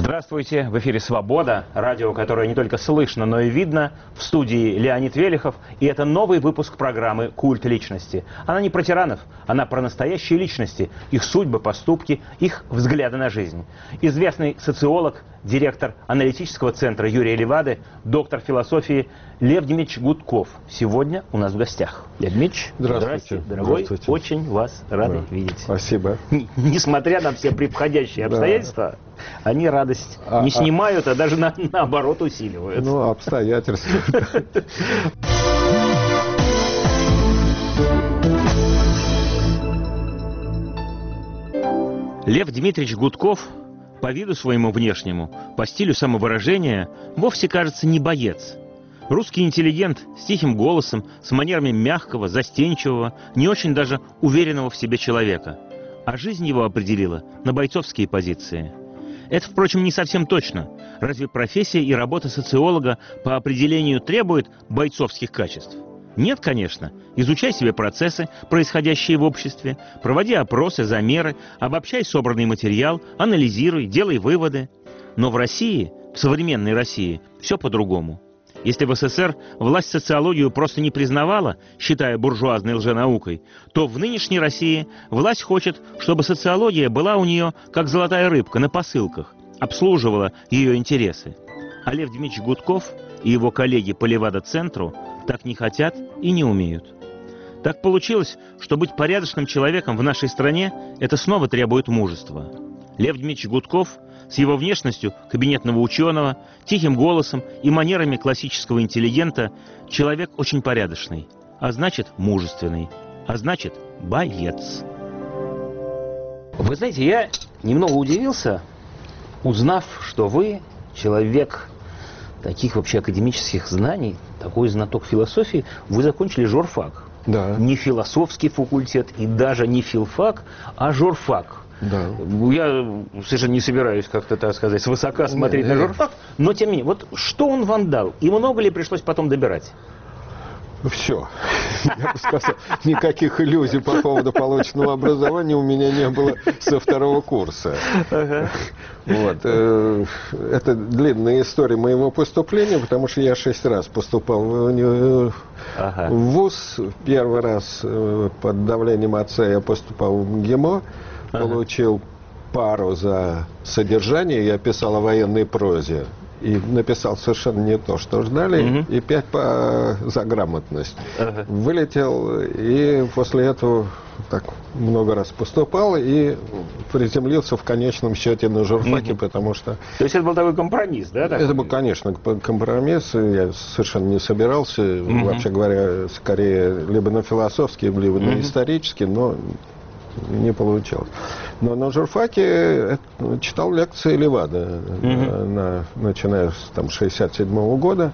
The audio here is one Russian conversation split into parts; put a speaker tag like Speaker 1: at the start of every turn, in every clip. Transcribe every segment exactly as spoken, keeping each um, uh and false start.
Speaker 1: Здравствуйте, в эфире «Свобода», радио, которое не только слышно, но и видно. В студии Леонид Велихов, и это новый выпуск программы «Культ личности». Она не про тиранов, она про настоящие личности, их судьбы, поступки, их взгляды на жизнь. Известный социолог, директор аналитического центра Юрия Левады, доктор философии Лев Дмитриевич Гудков сегодня у нас в гостях. Лев Дмитриевич,
Speaker 2: здравствуйте,
Speaker 1: здравствуйте, дорогой,
Speaker 2: здравствуйте.
Speaker 1: Очень вас рады
Speaker 2: Да.
Speaker 1: видеть.
Speaker 2: Спасибо.
Speaker 1: Несмотря на все преподходящие обстоятельства, да. они радость а, не снимают, а, а даже на, наоборот усиливают.
Speaker 2: Ну, обстоятельства.
Speaker 1: Лев Дмитриевич Гудков по виду своему внешнему, по стилю самовыражения, вовсе, кажется, не боец. Русский интеллигент с тихим голосом, с манерами мягкого, застенчивого, не очень даже уверенного в себе человека. А жизнь его определила на бойцовские позиции. Это, впрочем, не совсем точно. Разве профессия и работа социолога по определению требует бойцовских качеств? Нет, конечно. Изучай себе процессы, происходящие в обществе, проводи опросы, замеры, обобщай собранный материал, анализируй, делай выводы. Но в России, в современной России, все по-другому. Если в СССР власть социологию просто не признавала, считая буржуазной лженаукой, то в нынешней России власть хочет, чтобы социология была у нее как золотая рыбка на посылках, обслуживала ее интересы. А Лев Дмитриевич Гудков и его коллеги по Левада-центру так не хотят и не умеют. Так получилось, что быть порядочным человеком в нашей стране – это снова требует мужества. Лев Дмитриевич Гудков с его внешностью кабинетного ученого, тихим голосом и манерами классического интеллигента человек очень порядочный, а значит мужественный, а значит боец. Вы знаете, я немного удивился, узнав, что вы человек таких вообще академических знаний, такой знаток философии, вы закончили журфак.
Speaker 2: Да.
Speaker 1: Не философский факультет и даже не филфак, а журфак.
Speaker 2: Да.
Speaker 1: Я совершенно не собираюсь как-то, так сказать, свысока смотреть на журфак, но тем не менее, вот что он вам дал? И много ли пришлось потом добирать?
Speaker 2: Все. Я бы сказал, никаких иллюзий по поводу полученного образования у меня не было со второго курса. Ага. Вот. Это длинная история моего поступления, потому что я шесть раз поступал в ага. вуз. Первый раз под давлением отца я поступал в МГИМО, ага. получил пару за содержание, я писал о военной прозе. И написал совершенно не то, что ждали, угу. и пять по... за грамотность. Ага. Вылетел, и после этого так много раз поступал, и приземлился в конечном счете на журфаке, угу. потому что...
Speaker 1: То есть это был такой компромисс, да? Такой?
Speaker 2: Это был, конечно, компромисс, я совершенно не собирался, угу. вообще говоря, скорее либо на философский, либо угу. на исторический, но... не получалось. Но на журфаке читал лекции Левада, mm-hmm. на, начиная с там, шестьдесят седьмого года.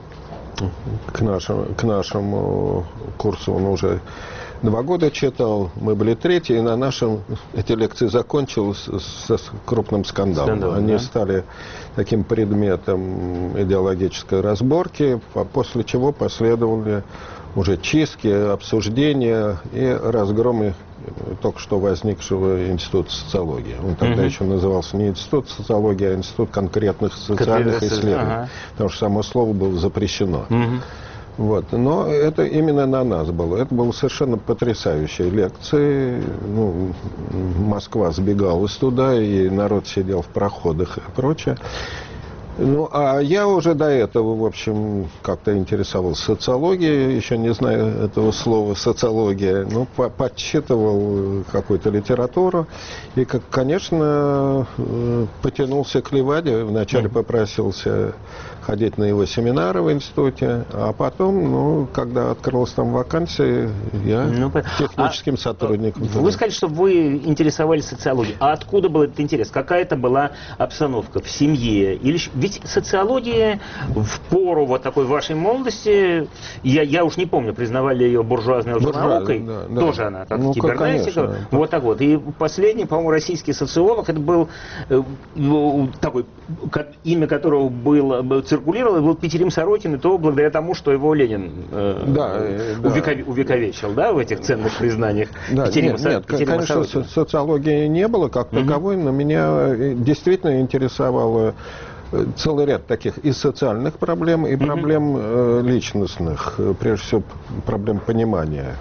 Speaker 2: К нашему, к нашему курсу он уже два года читал. Мы были третьи, и на нашем эти лекции закончились с, с крупным скандалом. Скандал, Они да? стали таким предметом идеологической разборки, после чего последовали уже чистки, обсуждения и разгромы только что возникшего института социологии. Он тогда mm-hmm. еще назывался не институт социологии, а институт конкретных социальных Конкретно, исследований. Ага. Потому что само слово было запрещено. Mm-hmm. Вот. Но это именно на нас было. Это были совершенно потрясающие лекции. Ну, Москва сбегалась туда, и народ сидел в проходах и прочее. Ну, а я уже до этого, в общем, как-то интересовался социологией, еще не знаю этого слова социология, но по подсчитывал какую-то литературу и, как, конечно, потянулся к Леваде. Вначале попросился ходить на его семинары в институте, а потом, ну, когда открылась там вакансия, я ну, техническим а, сотрудником.
Speaker 1: Вы сказали, что вы интересовались социологией. А откуда был этот интерес? Какая это была обстановка? В семье? Или Ведь социология в пору вот такой вашей молодости, я, я уж не помню, признавали ее буржуазной наукой, да, да. Тоже она, как ну, кибернетика. Конечно. Вот так вот. И последний, по-моему, российский социолог, это был э, такой, имя которого было, циркулировало, был Петерим Сорокин, и то благодаря тому, что его Ленин э, да, увеков, да. увековечил, да, в этих ценных признаниях.
Speaker 2: Да, Петерима, нет, нет, Петерима конечно, Сорокина. Социологии не было как таковой, угу. но меня действительно интересовало целый ряд таких и социальных проблем, и проблем mm-hmm. э, личностных, прежде всего проблем понимания.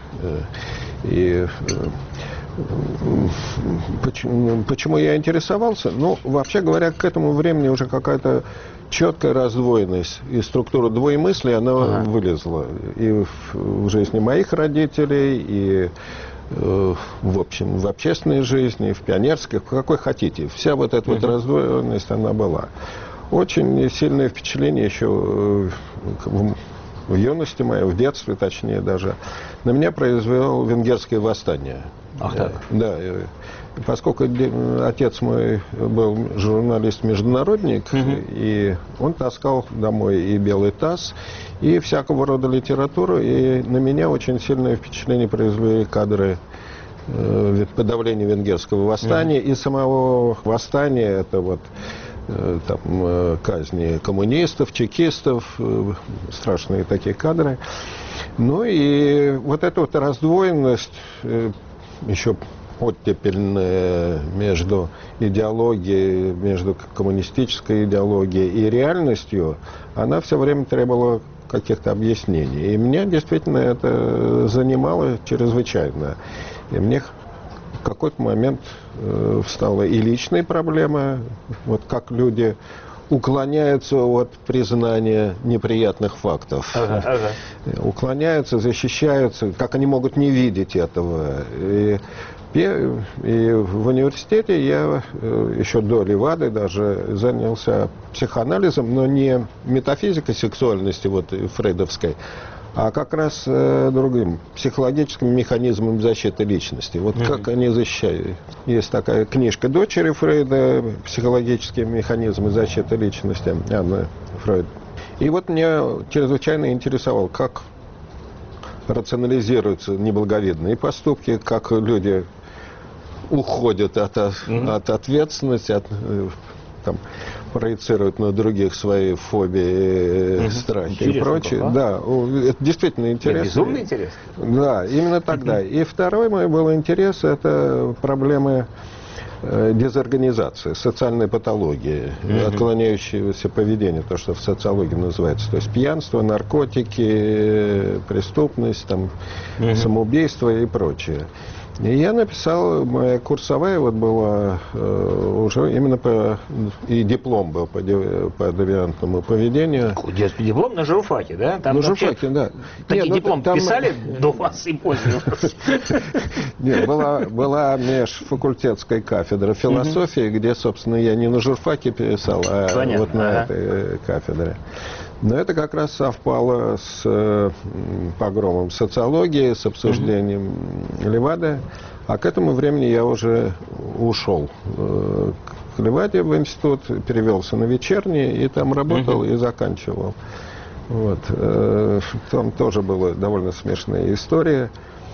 Speaker 2: И э, почему, почему я интересовался? Ну, вообще говоря, к этому времени уже какая-то четкая раздвоенность и структура двоемыслия, она ага. вылезла и в, в жизни моих родителей, и э, в общем, в общественной жизни, в пионерской, какой хотите. Вся вот эта mm-hmm. вот раздвоенность, она была. Очень сильное впечатление еще в, в юности моей, в детстве точнее даже, на меня произвело венгерское восстание.
Speaker 1: Ах так?
Speaker 2: Да. Поскольку отец мой был журналист-международник, угу. и он таскал домой и белый таз, и всякого рода литературу, и на меня очень сильное впечатление произвели кадры э, подавления венгерского восстания, угу. и самого восстания, это вот там казни коммунистов, чекистов, страшные такие кадры. Ну и вот эта вот раздвоенность, еще оттепельная между идеологией, между коммунистической идеологией и реальностью, она все время требовала каких-то объяснений. И меня действительно это занимало чрезвычайно. И мне в какой-то момент э, встала и личная проблема, вот как люди уклоняются от признания неприятных фактов. Ага, ага. Уклоняются, защищаются, как они могут не видеть этого. И, и в университете я э, еще до Левады даже занялся психоанализом, но не метафизикой сексуальности вот, фрейдовской, а как раз э, другим, психологическим механизмом защиты личности. Вот mm-hmm. как они защищают. Есть такая книжка дочери Фрейда «Психологические механизмы защиты личности», Анна Фрейд. И вот меня чрезвычайно интересовало, как рационализируются неблаговидные поступки, как люди уходят от, mm-hmm. от ответственности, от... Там, проецируют на других свои фобии, угу. страхи интересно, и прочее. А? Да, это действительно интересно. Это
Speaker 1: безумно интересно.
Speaker 2: Да, именно тогда. Угу. И второй мой был интерес, это проблемы э, дезорганизации, социальной патологии, угу. отклоняющегося поведения, то, что в социологии называется. То есть пьянство, наркотики, преступность, там, угу. самоубийство и прочее. И я написал, моя курсовая вот была э, уже именно по... И диплом был по, по девиантному поведению.
Speaker 1: Диплом на журфаке, да? Там
Speaker 2: на журфаке, да.
Speaker 1: Такие Нет, диплом там... писали до вас и после вас?
Speaker 2: Нет, была, была межфакультетская кафедра философии, где, собственно, я не на журфаке писал, а Понятно, вот на ага. этой кафедре. Но это как раз совпало с э, погромом социологии, с обсуждением mm-hmm. Левады. А к этому времени я уже ушел э, к Леваде в институт, перевелся на вечерний, и там работал mm-hmm. и заканчивал. Вот. Э, там тоже была довольно смешная история.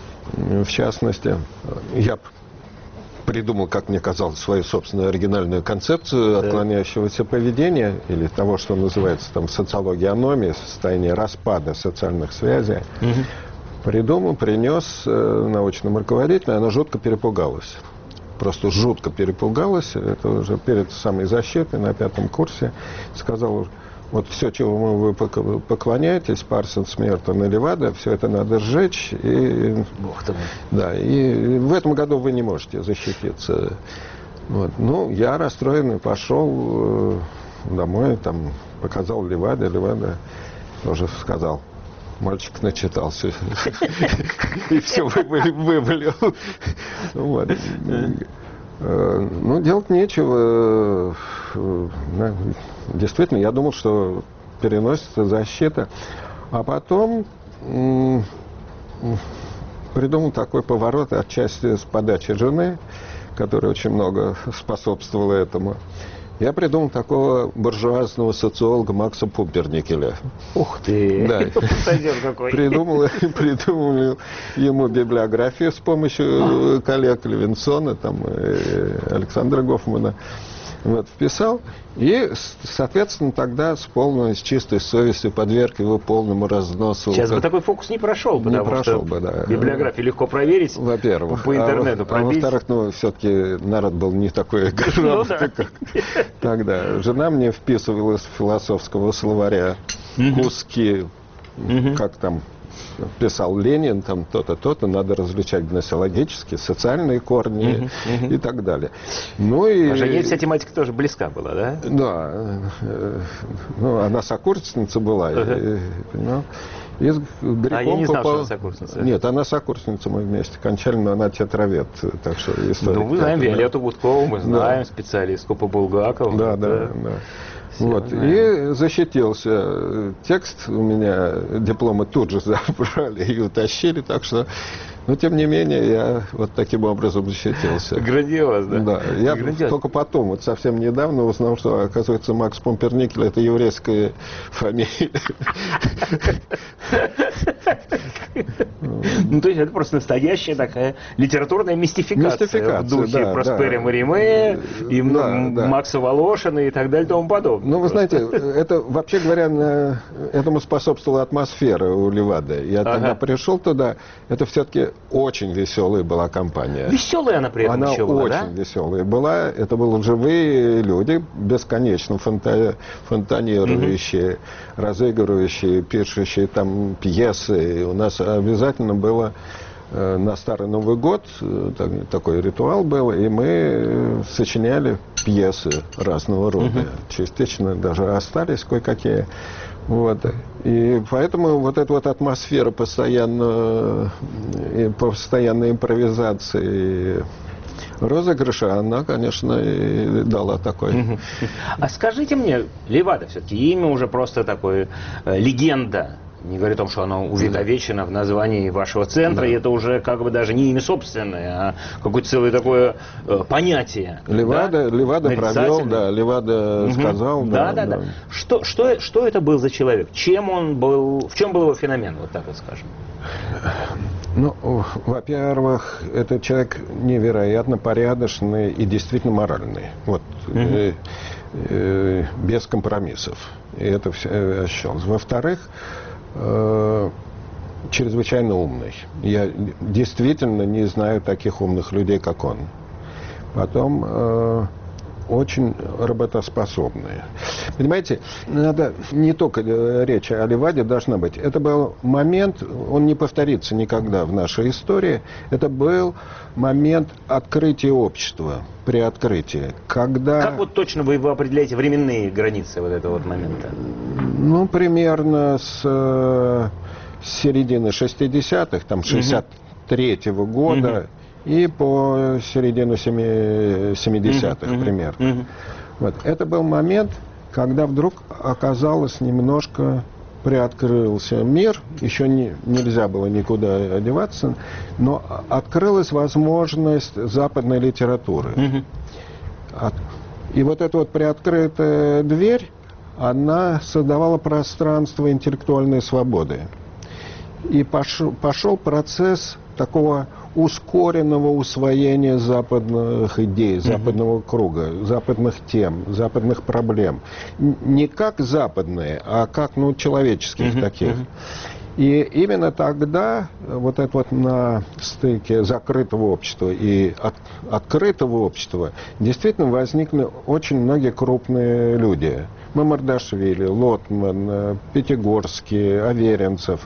Speaker 2: В частности, я придумал, как мне казалось, свою собственную оригинальную концепцию да. отклоняющегося поведения, или того, что называется там в социологии аномии, состояние распада социальных связей. Угу. Придумал, принес э, научному руководителю, она жутко перепугалась. Просто жутко перепугалась, это уже перед самой защитой на пятом курсе, сказала: вот все, чего вы поклоняетесь, Парсонс, Мертон и Левада, все это надо сжечь. И,
Speaker 1: Бог ты мой.
Speaker 2: Да, и в этом году вы не можете защититься. Вот. Ну, я расстроенный пошел домой, там, показал Леваде, Левада тоже сказал: мальчик начитался. И все вывалил. Ну, делать нечего. Действительно, я думал, что переносится защита. А потом м- придумал такой поворот, отчасти с подачи жены, которая очень много способствовала этому. Я придумал такого буржуазного социолога Макса Пумперникеля.
Speaker 1: Ух ты!
Speaker 2: Да.
Speaker 1: какой!
Speaker 2: Придумал, придумал ему библиографию с помощью коллег Левинсона, там, Александра Гофмана. Вот, вписал, и, соответственно, тогда с полной, с чистой совестью подверг его полному разносу.
Speaker 1: Сейчас как... бы такой фокус не прошел, потому
Speaker 2: не прошел
Speaker 1: что
Speaker 2: бы, да.
Speaker 1: библиографию легко проверить,
Speaker 2: во-первых.
Speaker 1: по интернету
Speaker 2: а,
Speaker 1: пробить.
Speaker 2: А во-вторых, ну, все-таки народ был не такой грамотный, как тогда. Жена мне вписывала из философского словаря куски, как там писал Ленин, там то-то, то-то, надо различать гносеологические, социальные корни uh-huh, uh-huh. и так далее. Ну и...
Speaker 1: А жене вся тематика тоже близка была, да?
Speaker 2: Да. Ну, она сокурсница была, uh-huh. понимал. И
Speaker 1: а я не знал, попал... что она сокурсница.
Speaker 2: Нет, она сокурсница, мы вместе кончали, но она театровед, так что история.
Speaker 1: Ну, мы знаем Виолетту Гудкову, мы знаем, да. специалистку по Булгакову.
Speaker 2: Да, да, да. да. Вот. И защитился. Текст у меня, дипломы тут же забрали и утащили, так что, но тем не менее, я вот таким образом защитился.
Speaker 1: Грандиозно.
Speaker 2: Да. Я
Speaker 1: Грандиозно.
Speaker 2: Только потом, вот совсем недавно узнал, что, оказывается, Макс Пумперникель — это еврейская фамилия.
Speaker 1: Ну, то есть это просто настоящая такая литературная мистификация в духе Проспери Мариме и Макса Волошина и так далее и тому подобное.
Speaker 2: Ну, вы знаете, это, вообще говоря, этому способствовала атмосфера у Левады. Я ага. тогда пришел туда, это все-таки очень веселая была компания.
Speaker 1: Веселая она при этом
Speaker 2: она
Speaker 1: еще была,
Speaker 2: очень
Speaker 1: да?
Speaker 2: веселая была. Это были живые люди, бесконечно фонта... фонтанирующие, угу. разыгрывающие, пишущие там пьесы. И у нас обязательно было на Старый Новый год такой ритуал был, и мы сочиняли пьесы разного рода. Uh-huh. Частично даже остались кое-какие. Вот. И поэтому вот эта вот атмосфера постоянно, постоянной импровизации, розыгрыша, она, конечно, и дала такой. Uh-huh.
Speaker 1: А скажите мне, Левада все-таки имя уже просто такое, э, легенда. Не говорю о том, что оно увековечено в названии вашего центра, да. И это уже как бы даже не имя собственное, а какое-то целое такое э, понятие.
Speaker 2: Левада,
Speaker 1: да?
Speaker 2: Левада провел, да, Левада угу. сказал.
Speaker 1: Да, да, да. да. Что, что, что это был за человек? Чем он был, в чем был его феномен, вот так вот скажем?
Speaker 2: Ну, во-первых, это человек невероятно порядочный и действительно моральный. Вот. Угу. Э, э, без компромиссов. И это все ощущалось. Во-вторых, чрезвычайно умный. Я действительно не знаю таких умных людей, как он. Потом э, очень работоспособные. Понимаете, надо не только речь о Леваде должна быть. Это был момент, он не повторится никогда в нашей истории. Это был момент открытия общества, при открытии. Когда...
Speaker 1: Как вот точно вы его определяете временные границы вот этого вот момента?
Speaker 2: Ну, примерно с, с середины шестидесятых, там, шестьдесят третьего года, uh-huh. и по середину семидесятых, uh-huh. примерно. Uh-huh. Вот. Это был момент, когда вдруг оказалось немножко приоткрылся мир, еще не, нельзя было никуда одеваться, но открылась возможность западной литературы. Uh-huh. От, и вот эта вот приоткрытая дверь, она создавала пространство интеллектуальной свободы. И пошел, пошел процесс такого ускоренного усвоения западных идей, западного uh-huh. круга, западных тем, западных проблем. Не как западные, а как, ну, человеческих uh-huh. таких. Uh-huh. И именно тогда, вот это вот на стыке закрытого общества и от, открытого общества, действительно возникли очень многие крупные люди. Мамардашвили, Лотман, Пятигорский, Аверинцев.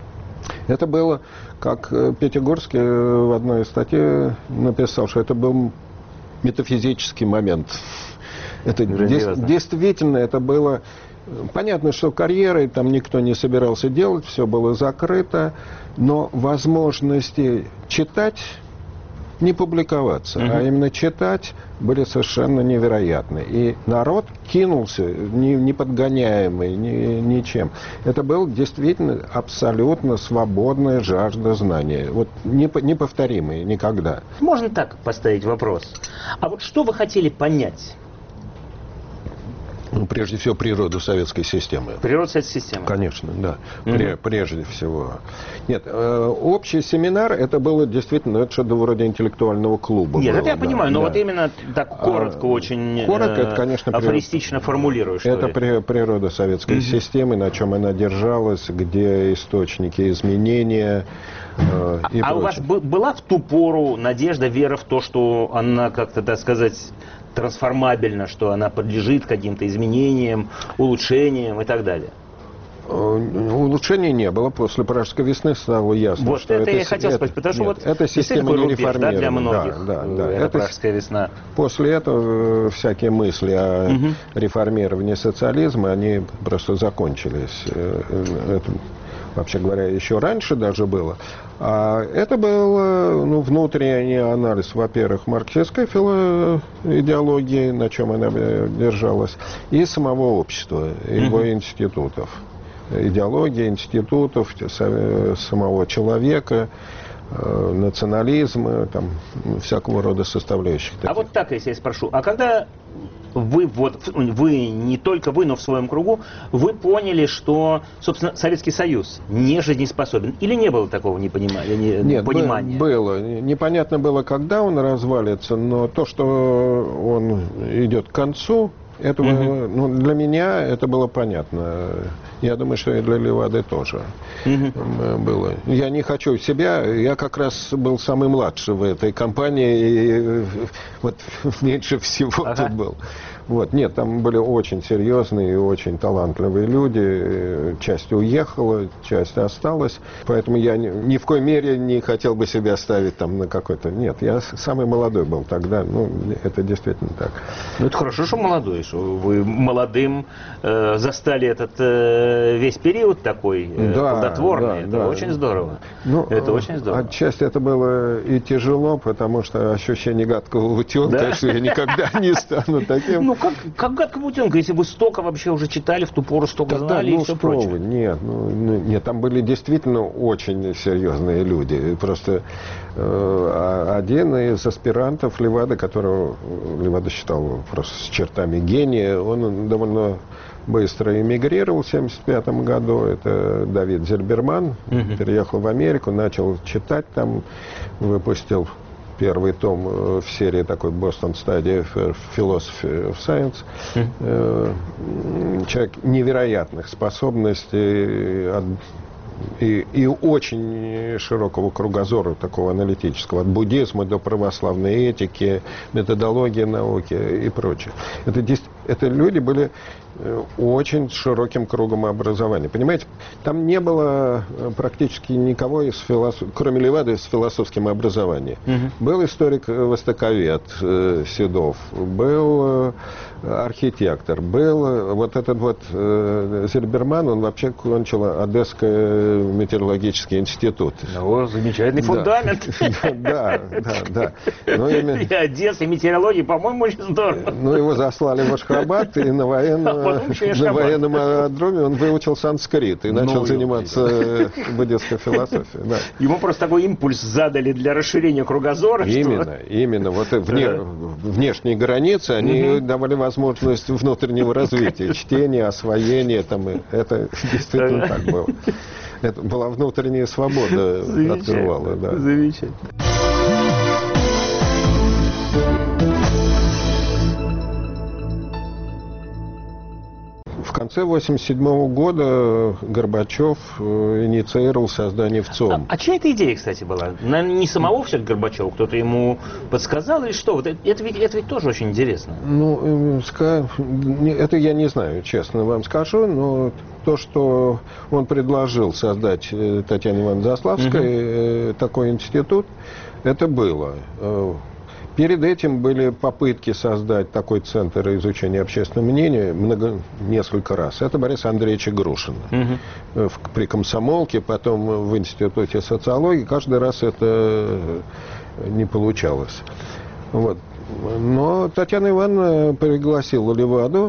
Speaker 2: Это было, как Пятигорский в одной из статей написал, что это был метафизический момент. Это дес, действительно, это было... Понятно, что карьерой там никто не собирался делать, все было закрыто, но возможности читать, не публиковаться, uh-huh. а именно читать были совершенно невероятны. И народ кинулся, не, не подгоняемый ни, ничем. Это была действительно абсолютно свободная жажда знания. Вот неповторимая никогда.
Speaker 1: Можно так поставить вопрос. А вот что вы хотели понять?
Speaker 2: Ну, прежде всего, природу советской системы.
Speaker 1: Природу советской системы.
Speaker 2: Конечно, да. Mm-hmm. Прежде всего. Нет, э, общий семинар, это было действительно, это что-то вроде интеллектуального клуба.
Speaker 1: Нет,
Speaker 2: было,
Speaker 1: это я
Speaker 2: да,
Speaker 1: понимаю, но
Speaker 2: да.
Speaker 1: вот именно так коротко, а, очень
Speaker 2: коротко,
Speaker 1: э,
Speaker 2: это, конечно,
Speaker 1: афористично при... формулируешь.
Speaker 2: Это при, природа советской mm-hmm. системы, на чем она держалась, где источники изменения. Э, и
Speaker 1: а
Speaker 2: прочее.
Speaker 1: У вас была в ту пору надежда, вера в то, что она как-то, так сказать, трансформабельна, что она подлежит каким-то изменениям, улучшениям и так далее?
Speaker 2: Улучшений не было. После Пражской весны стало ясно,
Speaker 1: вот
Speaker 2: что
Speaker 1: это,
Speaker 2: это...
Speaker 1: я хотел
Speaker 2: это,
Speaker 1: спросить, потому что
Speaker 2: нет,
Speaker 1: вот
Speaker 2: эта система не реформирована.
Speaker 1: Да, для многих,
Speaker 2: да, да, да.
Speaker 1: Это,
Speaker 2: это
Speaker 1: Пражская весна.
Speaker 2: После этого всякие мысли о
Speaker 1: угу.
Speaker 2: реформировании социализма, они просто закончились. Это, вообще говоря, еще раньше даже было. А это был ну, внутренний анализ, во-первых, марксистской идеологии, на чем она держалась, и самого общества, его mm-hmm. институтов. Идеология институтов, самого человека, национализма, там, всякого рода составляющих.
Speaker 1: А вот так, если я спрошу, а когда вы, вот, вы, не только вы, но в своем кругу, вы поняли, что, собственно, Советский Союз не жизнеспособен? Или не было такого непонимания? Не,
Speaker 2: Нет,
Speaker 1: понимания?
Speaker 2: было. Непонятно было, когда он развалится, но то, что он идет к концу, этого, uh-huh. ну, для меня это было понятно. Я думаю, что и для Левады тоже uh-huh. было. Я не хочу себя, я как раз был самый младший в этой компании, и вот меньше всего uh-huh. тут был. Вот. Нет, там были очень серьезные и очень талантливые люди. Часть уехала, часть осталась. Поэтому я ни, ни в коей мере не хотел бы себя ставить там на какой-то... Нет, я самый молодой был тогда. Ну, это действительно так.
Speaker 1: Ну, это хорошо, что молодой. Что вы молодым э, застали этот э, весь период такой э, да, плодотворный. Да, это да. очень здорово.
Speaker 2: Ну,
Speaker 1: это очень здорово.
Speaker 2: Отчасти это было и тяжело, потому что ощущение гадкого утенка, да? Что я никогда не стану таким.
Speaker 1: Ну, как, как гадкого утенка, если вы столько вообще уже читали, в ту пору столько
Speaker 2: Тогда,
Speaker 1: знали
Speaker 2: ну,
Speaker 1: и все прочее.
Speaker 2: Вы, нет, ну, нет, там были действительно очень серьезные люди. Просто э, один из аспирантов Левады, которого Левада считал просто с чертами гения, он довольно быстро эмигрировал в семьдесят пятом году. Это Давид Зильберман. Uh-huh. Переехал в Америку, начал читать там, выпустил первый том в серии такой Boston Study of Philosophy of Science. Mm. Человек невероятных способностей и, и очень широкого кругозора, такого аналитического, от буддизма до православной этики, методологии науки и прочее. Это, это люди были очень широким кругом образования. Понимаете, там не было практически никого, из философ... кроме Левады, с философским образованием. Uh-huh. Был историк-востоковед э, Седов, был э, архитектор, был вот этот вот э, Зильберман, он вообще кончил Одесский метеорологический институт.
Speaker 1: О, замечательный фундамент.
Speaker 2: Да, да, да.
Speaker 1: И Одесса, и метеорология, по-моему, очень здорово.
Speaker 2: Ну, его заслали в Ашхабад, и на военном на военном аэродроме он выучил санскрит и начал ну, заниматься буддистской философией. Да.
Speaker 1: Ему просто такой импульс задали для расширения кругозора.
Speaker 2: Именно,
Speaker 1: что...
Speaker 2: именно. Вот вне, внешние границы, они угу. давали возможность внутреннего развития, чтения, освоения. Там, это действительно так было. Это была внутренняя свобода. Открывала. Да.
Speaker 1: Замечательно.
Speaker 2: В конце восемьдесят седьмого года Горбачев инициировал создание ВЦОМ.
Speaker 1: А, а чья это идея, кстати, была? Наверное, не самого все Горбачева, кто-то ему подсказал или что? Вот это, это, ведь, это ведь тоже очень интересно.
Speaker 2: Ну, это я не знаю, честно вам скажу, но то, что он предложил создать Татьяне Ивановне Заславской, угу. такой институт, это было. Перед этим были попытки создать такой центр изучения общественного мнения много, несколько раз. Это Бориса Андреевича Грушина. Угу. В, при комсомолке, потом в Институте социологии. Каждый раз это не получалось. Вот. Но Татьяна Ивановна пригласила Леваду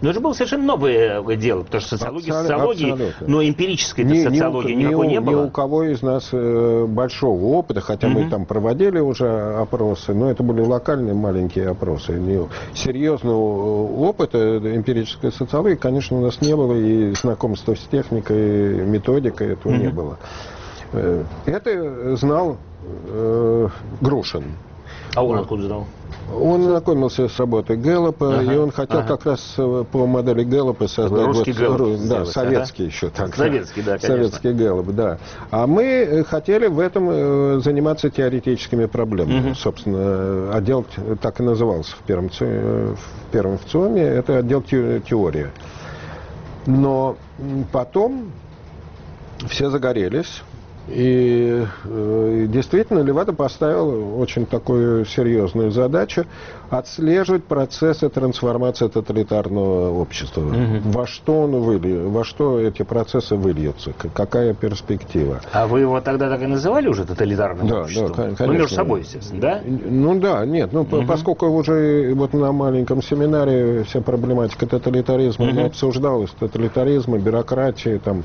Speaker 1: Но это было совершенно новое дело, потому что социология социологии, но эмпирической ни, социологии ни, никакой
Speaker 2: ни,
Speaker 1: не было.
Speaker 2: Ни у кого из нас большого опыта, хотя mm-hmm. мы там проводили уже опросы, но это были локальные маленькие опросы. Серьезного опыта эмпирической социологии, конечно, у нас не было, и знакомства с техникой, методикой этого mm-hmm. не было. Это знал э, Грушин.
Speaker 1: А он откуда знал?
Speaker 2: Он знакомился с работой Гэллопа, ага, и он хотел ага. как раз по модели Гэллопа создать...
Speaker 1: Русский
Speaker 2: вот,
Speaker 1: Гэллоп.
Speaker 2: Да, советский ага. еще так.
Speaker 1: Советский, да, конечно.
Speaker 2: Советский Гэллоп, да. А мы хотели в этом заниматься теоретическими проблемами. Угу. Собственно, отдел так и назывался в первом, в первом ВЦИОМе, это отдел теории. Но потом все загорелись. И э, действительно Левада поставил очень такую серьезную задачу отслеживать процессы трансформации тоталитарного общества. Mm-hmm. Во что он выльет, во что эти процессы выльются, какая перспектива.
Speaker 1: А вы его тогда так и называли уже тоталитарным
Speaker 2: да,
Speaker 1: обществом?
Speaker 2: Да, конечно.
Speaker 1: Ну, между собой, естественно, да?
Speaker 2: Ну да, нет, ну mm-hmm. поскольку уже вот на маленьком семинаре вся проблематика тоталитаризма mm-hmm. обсуждалась, тоталитаризма, бюрократии, там,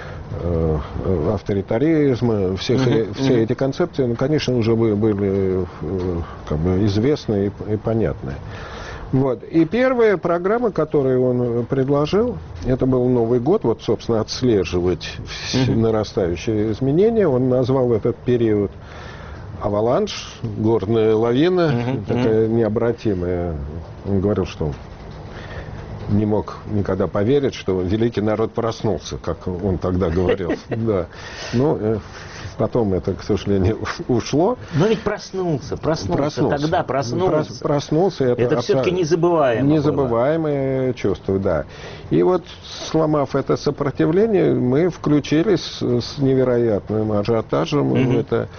Speaker 2: авторитаризма, всех, mm-hmm. все mm-hmm. эти концепции, ну, конечно, уже были как бы известны и, и понятны. Вот. И первая программа, которую он предложил, это был Новый год, вот, собственно, отслеживать mm-hmm. нарастающие изменения. Он назвал этот период аваланж, горная лавина, mm-hmm. такая необратимая. Он говорил, что не мог никогда поверить, что великий народ проснулся, как он тогда говорил. Да. Ну, потом это, к сожалению, ушло.
Speaker 1: Но ведь проснулся, проснулся, проснулся. Тогда проснулся.
Speaker 2: Проснулся. Это,
Speaker 1: это все-таки незабываемое.
Speaker 2: Незабываемое было. Чувство, да. И вот, сломав это сопротивление, мы включились с невероятным ажиотажем mm-hmm. в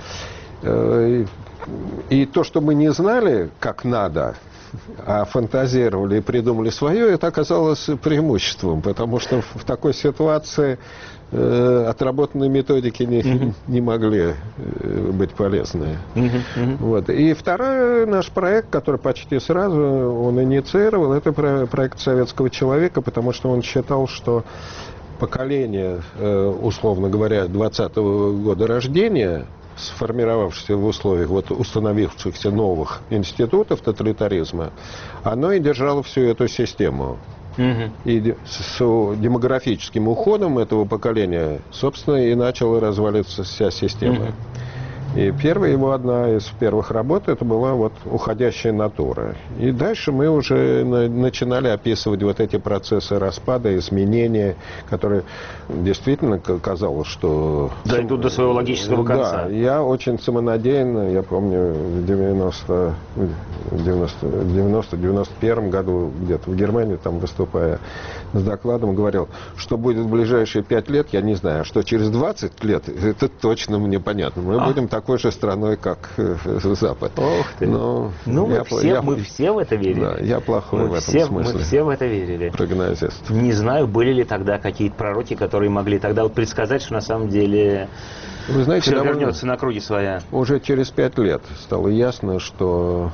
Speaker 2: это. И то, что мы не знали, как надо, а фантазировали и придумали свое, это оказалось преимуществом, потому что в такой ситуации э, отработанные методики не, mm-hmm. не могли э, быть полезны. Mm-hmm. Mm-hmm. Вот. И второй наш проект, который почти сразу он инициировал, это проект советского человека, потому что он считал, что поколение, э, условно говоря, двадцатого года рождения, сформировавшихся в условиях вот, установившихся новых институтов тоталитаризма, оно и держало всю эту систему. Mm-hmm. И с демографическим уходом этого поколения, собственно, и начала разваливаться вся система. Mm-hmm. И первая его, одна из первых работ, это была вот уходящая натура. И дальше мы уже на, начинали описывать вот эти процессы распада, изменения, которые действительно казалось, что...
Speaker 1: Дойдут до своего логического конца.
Speaker 2: Да, я очень самонадеянно, я помню, в девяносто, девяносто, девяносто, девяносто первом году где-то в Германии, там выступая с докладом, говорил, что будет в ближайшие пять лет, я не знаю, а что через двадцать лет, это точно мне понятно. Мы а? будем такой же страной, как Запад.
Speaker 1: Ох ты. Но ну, мы, я, все, я, мы все в это верили.
Speaker 2: Да, я плохой
Speaker 1: мы
Speaker 2: в этом
Speaker 1: все,
Speaker 2: смысле.
Speaker 1: Мы все в это верили.
Speaker 2: Прогнозист.
Speaker 1: Не знаю, были ли тогда какие-то пророки, которые могли тогда вот предсказать, что на самом деле
Speaker 2: Вы знаете,
Speaker 1: все вернется на круги своя.
Speaker 2: Уже через пять лет стало ясно, что...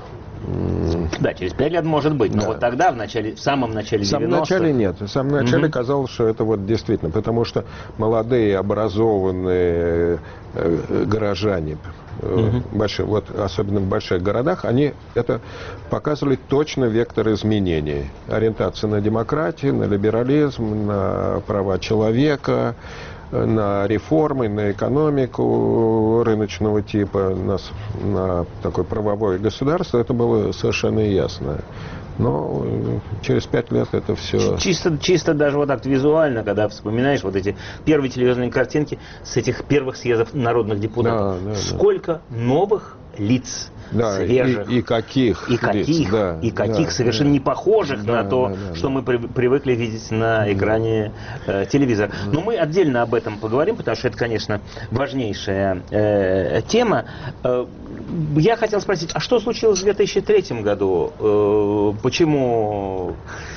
Speaker 1: Да, через пять лет может быть, но да. вот тогда, в, начале, в самом начале девяностых...
Speaker 2: В самом начале нет. В самом начале угу. казалось, что это вот действительно, потому что молодые, образованные э, горожане, э, угу. большие, вот, особенно в больших городах, они это показывали точно вектор изменений. Ориентация на демократию, на либерализм, на права человека, на реформы, на экономику рыночного типа, на, на такое правовое государство, это было совершенно ясно. Но через пять лет это все...
Speaker 1: Чисто, чисто даже вот так визуально, когда вспоминаешь вот эти первые телевизионные картинки с этих первых съездов народных депутатов. Да, да, Сколько да. новых лиц,
Speaker 2: да,
Speaker 1: свежих.
Speaker 2: И, и каких.
Speaker 1: И каких,
Speaker 2: лиц, да,
Speaker 1: и каких
Speaker 2: да,
Speaker 1: совершенно
Speaker 2: да.
Speaker 1: не похожих да, на то, да, да, что да. мы при, привыкли видеть на экране э, телевизора. Да. Но мы отдельно об этом поговорим, потому что это, конечно, важнейшая э, тема. Э, я хотел спросить, а что случилось в две тысячи третьем году? Э, почему...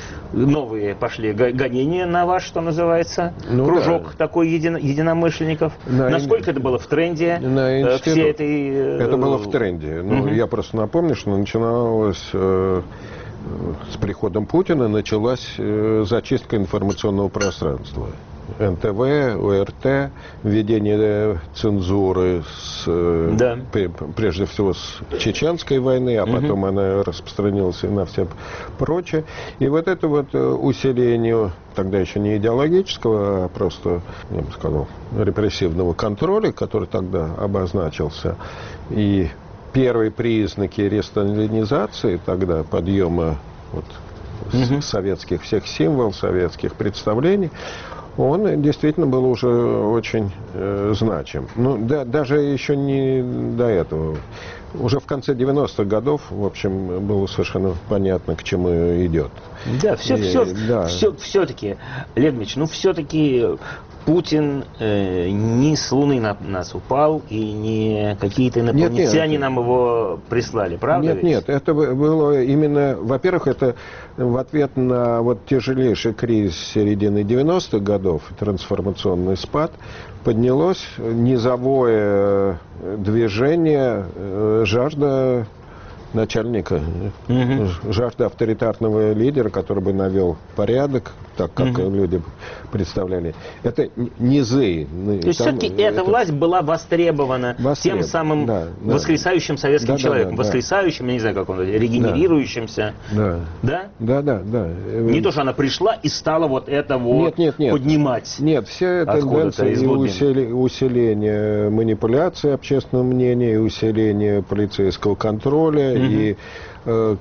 Speaker 1: новые пошли гонения на ваш, что называется, ну, кружок да. такой едино, единомышленников. На Насколько ин... это было в тренде?
Speaker 2: На
Speaker 1: институт... все этой...
Speaker 2: Это было в тренде. Ну, угу. Я просто напомню, что начиналось э, с приходом Путина началась э, зачистка информационного пространства. эн тэ вэ, о эр тэ, введение цензуры, с, да. прежде всего с Чеченской войны, а потом угу. она распространилась и на все прочее. И вот это вот усиление, тогда еще не идеологического, а просто, я бы сказал, репрессивного контроля, который тогда обозначился, и первые признаки ресталинизации тогда, подъема вот, угу. советских всех символов, советских представлений, он действительно был уже очень э, значим. Ну, да, даже еще не до этого. Уже в конце девяностых годов, в общем, было совершенно понятно, к чему идет.
Speaker 1: Да, все,
Speaker 2: И,
Speaker 1: все,
Speaker 2: да.
Speaker 1: все, все-таки, Леонид Ильич, ну все-таки Путин э, не с Луны на нас упал, и не какие-то инопланетяне нет, нет. нам его прислали, правда?
Speaker 2: Нет,
Speaker 1: ведь?
Speaker 2: нет, это было именно, во-первых, это в ответ на вот тяжелейший кризис середины девяностых годов, трансформационный спад, поднялось низовое движение, жажда начальника, угу. жажда авторитарного лидера, который бы навел порядок, так как угу. люди представляли. Это низы.
Speaker 1: То есть все-таки эта власть была востребована Востреб... тем самым да, да. воскресающим советским да, человеком. Да, да, воскресающим, я не знаю, как он, регенерирующимся.
Speaker 2: Да.
Speaker 1: Да?
Speaker 2: Да, да, да.
Speaker 1: Не то, что она пришла и стала вот это вот
Speaker 2: нет, нет, нет.
Speaker 1: поднимать.
Speaker 2: Нет, все тенденции и усили... усиление манипуляции общественного мнения, и усиление полицейского контроля, угу. и э,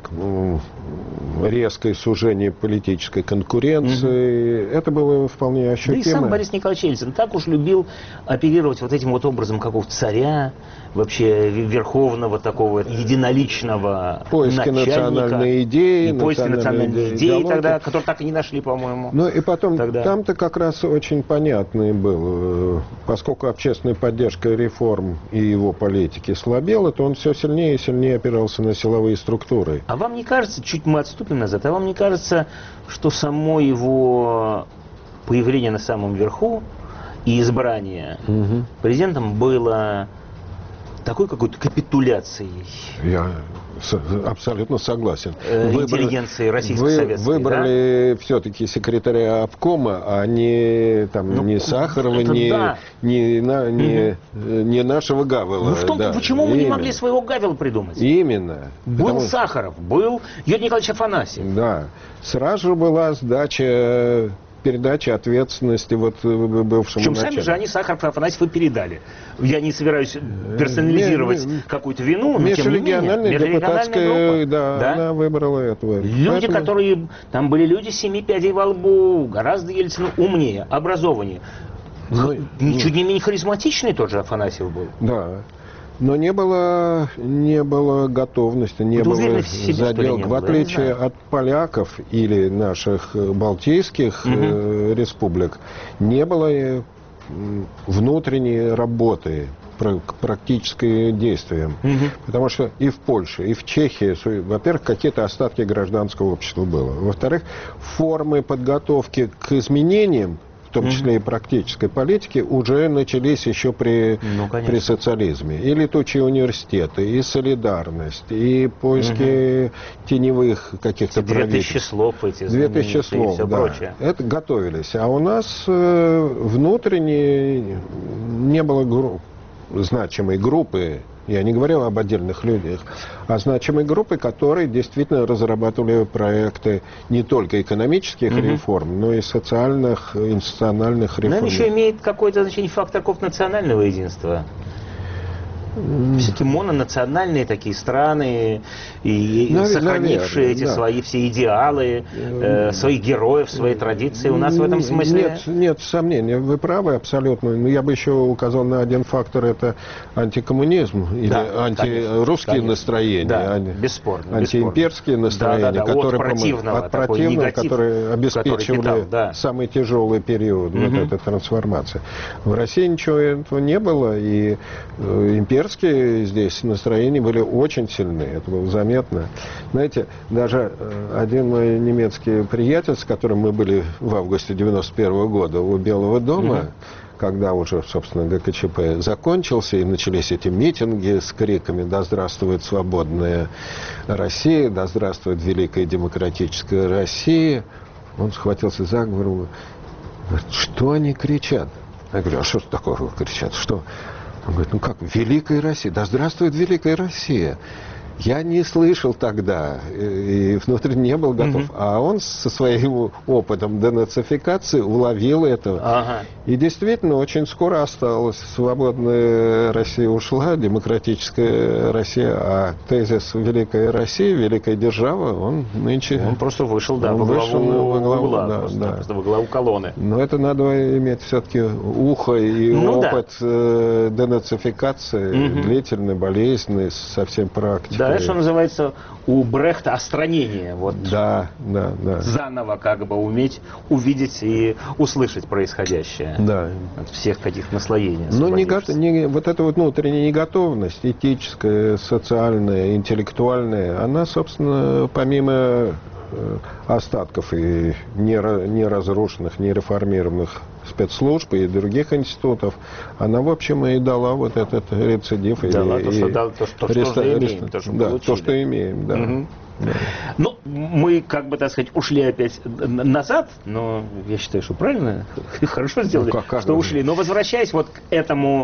Speaker 2: резкое сужение политической конкуренции. Угу. Это было вполне ощутимо.
Speaker 1: Да и сам Борис Николаевич Ельцин так уж любил оперировать вот этим вот образом какого-то царя, вообще верховного такого единоличного
Speaker 2: поиски
Speaker 1: начальника.
Speaker 2: национальной идеи.
Speaker 1: И поиски национальной идеи тогда, которые так и не нашли, по-моему.
Speaker 2: Ну и потом,
Speaker 1: тогда.
Speaker 2: там-то как раз очень понятный был, поскольку общественная поддержка реформ и его политики слабела, то он все сильнее и сильнее опирался на силовые структуры.
Speaker 1: А вам не кажется, чуть мы отступим назад, а вам не кажется, что само его появление на самом верху и избрание угу. президентом было такой какой-то капитуляцией?
Speaker 2: Я абсолютно согласен.
Speaker 1: Э, интеллигенции российско-советской,
Speaker 2: вы, Выбрали
Speaker 1: да?
Speaker 2: все-таки секретаря обкома, а не, там, ну, не Сахарова, не,
Speaker 1: да.
Speaker 2: не, на, не, угу. не нашего Гавела.
Speaker 1: Ну, в том-то,
Speaker 2: да.
Speaker 1: почему мы
Speaker 2: Именно.
Speaker 1: не могли своего Гавела придумать?
Speaker 2: Именно.
Speaker 1: Был
Speaker 2: Потому...
Speaker 1: Сахаров, был Юрий Николаевич Афанасьев.
Speaker 2: Да. Сразу же была сдача... передача ответственности вот бывшему
Speaker 1: Причем сами же они Сахаров и Афанасьев и передали. Я не собираюсь персонализировать
Speaker 2: не, не,
Speaker 1: какую-то вину, но тем не менее.
Speaker 2: Межрегиональная депутатская, да,
Speaker 1: да,
Speaker 2: она выбрала этого.
Speaker 1: Люди,
Speaker 2: Поэтому...
Speaker 1: которые... Там были люди с семи пядей во лбу, гораздо Ельцину умнее, образованнее. Ну, Чуть не менее харизматичный тот же Афанасьев был.
Speaker 2: Да. Но не было, не было готовности, не было заделок. В отличие от поляков или наших балтийских угу. э, республик, не было внутренней работы к практическим действиям. Угу. Потому что и в Польше, и в Чехии, во-первых, какие-то остатки гражданского общества было. Во-вторых, формы подготовки к изменениям, в том числе и практической политики, уже начались еще при, ну, при социализме. И летучие университеты, и солидарность, и поиски угу. теневых каких-то правительств.
Speaker 1: Две тысячи слов эти
Speaker 2: Две тысячи слов,
Speaker 1: да. Прочее.
Speaker 2: Это готовились. А у нас э, внутренне не было гру- значимой группы, я не говорю об отдельных людях, а значимой группы, которые действительно разрабатывали проекты не только экономических угу. реформ, но и социальных, институциональных реформ.
Speaker 1: Но еще имеет какое-то значение фактор национального единства. Все-таки мононациональные такие страны, и Навер- сохранившие наверное, эти да. свои все идеалы, э, своих героев, свои традиции. У нас в этом смысле...
Speaker 2: Нет, нет сомнений, вы правы абсолютно. Но я бы еще указал на один фактор, это антикоммунизм, или да, антирусские конечно, настроения,
Speaker 1: да,
Speaker 2: ани,
Speaker 1: бесспорно,
Speaker 2: антиимперские
Speaker 1: бесспорно.
Speaker 2: настроения,
Speaker 1: да, да, да.
Speaker 2: которые,
Speaker 1: от противного,
Speaker 2: от противного
Speaker 1: негатив,
Speaker 2: которые обеспечивали
Speaker 1: который питал, да.
Speaker 2: самый тяжелый период угу. вот этой трансформации. В России ничего этого не было, и э, империя имперские здесь настроения были очень сильны, это было заметно. Знаете, даже один мой немецкий приятель, с которым мы были в августе девяносто первого года у Белого дома, mm-hmm. когда уже, собственно, ГКЧП закончился, и начались эти митинги с криками «Да здравствует свободная Россия! Да здравствует великая демократическая Россия!», он схватился за голову, говорит: что они кричат? Я говорю: а что такого кричат? Что? Он говорит: ну как, великая Россия! Да здравствует великая Россия! Я не слышал тогда, и внутренне не был готов. Mm-hmm. А он со своим опытом денацификации уловил это. Ага. И действительно, очень скоро осталось. Свободная Россия ушла, демократическая Россия, а тезис «Великая Россия», «Великая держава», он нынче...
Speaker 1: Он просто вышел, да, во главу угла, да, просто, да. просто во главу колонны.
Speaker 2: Но это надо иметь все-таки ухо и ну, опыт да. денацификации, mm-hmm. длительный, болезненный, со всем практикой.
Speaker 1: Да. Что называется, у Брехта остранение. Вот.
Speaker 2: Да, да, да.
Speaker 1: Заново как бы уметь увидеть и услышать происходящее.
Speaker 2: Да.
Speaker 1: От всех каких наслоений.
Speaker 2: Ну, не, не, вот эта вот внутренняя неготовность, этическая, социальная, интеллектуальная, она, собственно, помимо остатков и неразрушенных, нереформированных спецслужб и других институтов, она, в общем, и дала вот этот рецидив.
Speaker 1: Дала
Speaker 2: и,
Speaker 1: то, что, да, то, что, реста... что имеем, то, что
Speaker 2: да,
Speaker 1: получили.
Speaker 2: То, что имеем, да.
Speaker 1: Угу. Да. Ну, мы, как бы, так сказать, ушли опять назад, но я считаю, что правильно, хорошо сделали, ну, как, как что ушли. Но возвращаясь вот к этому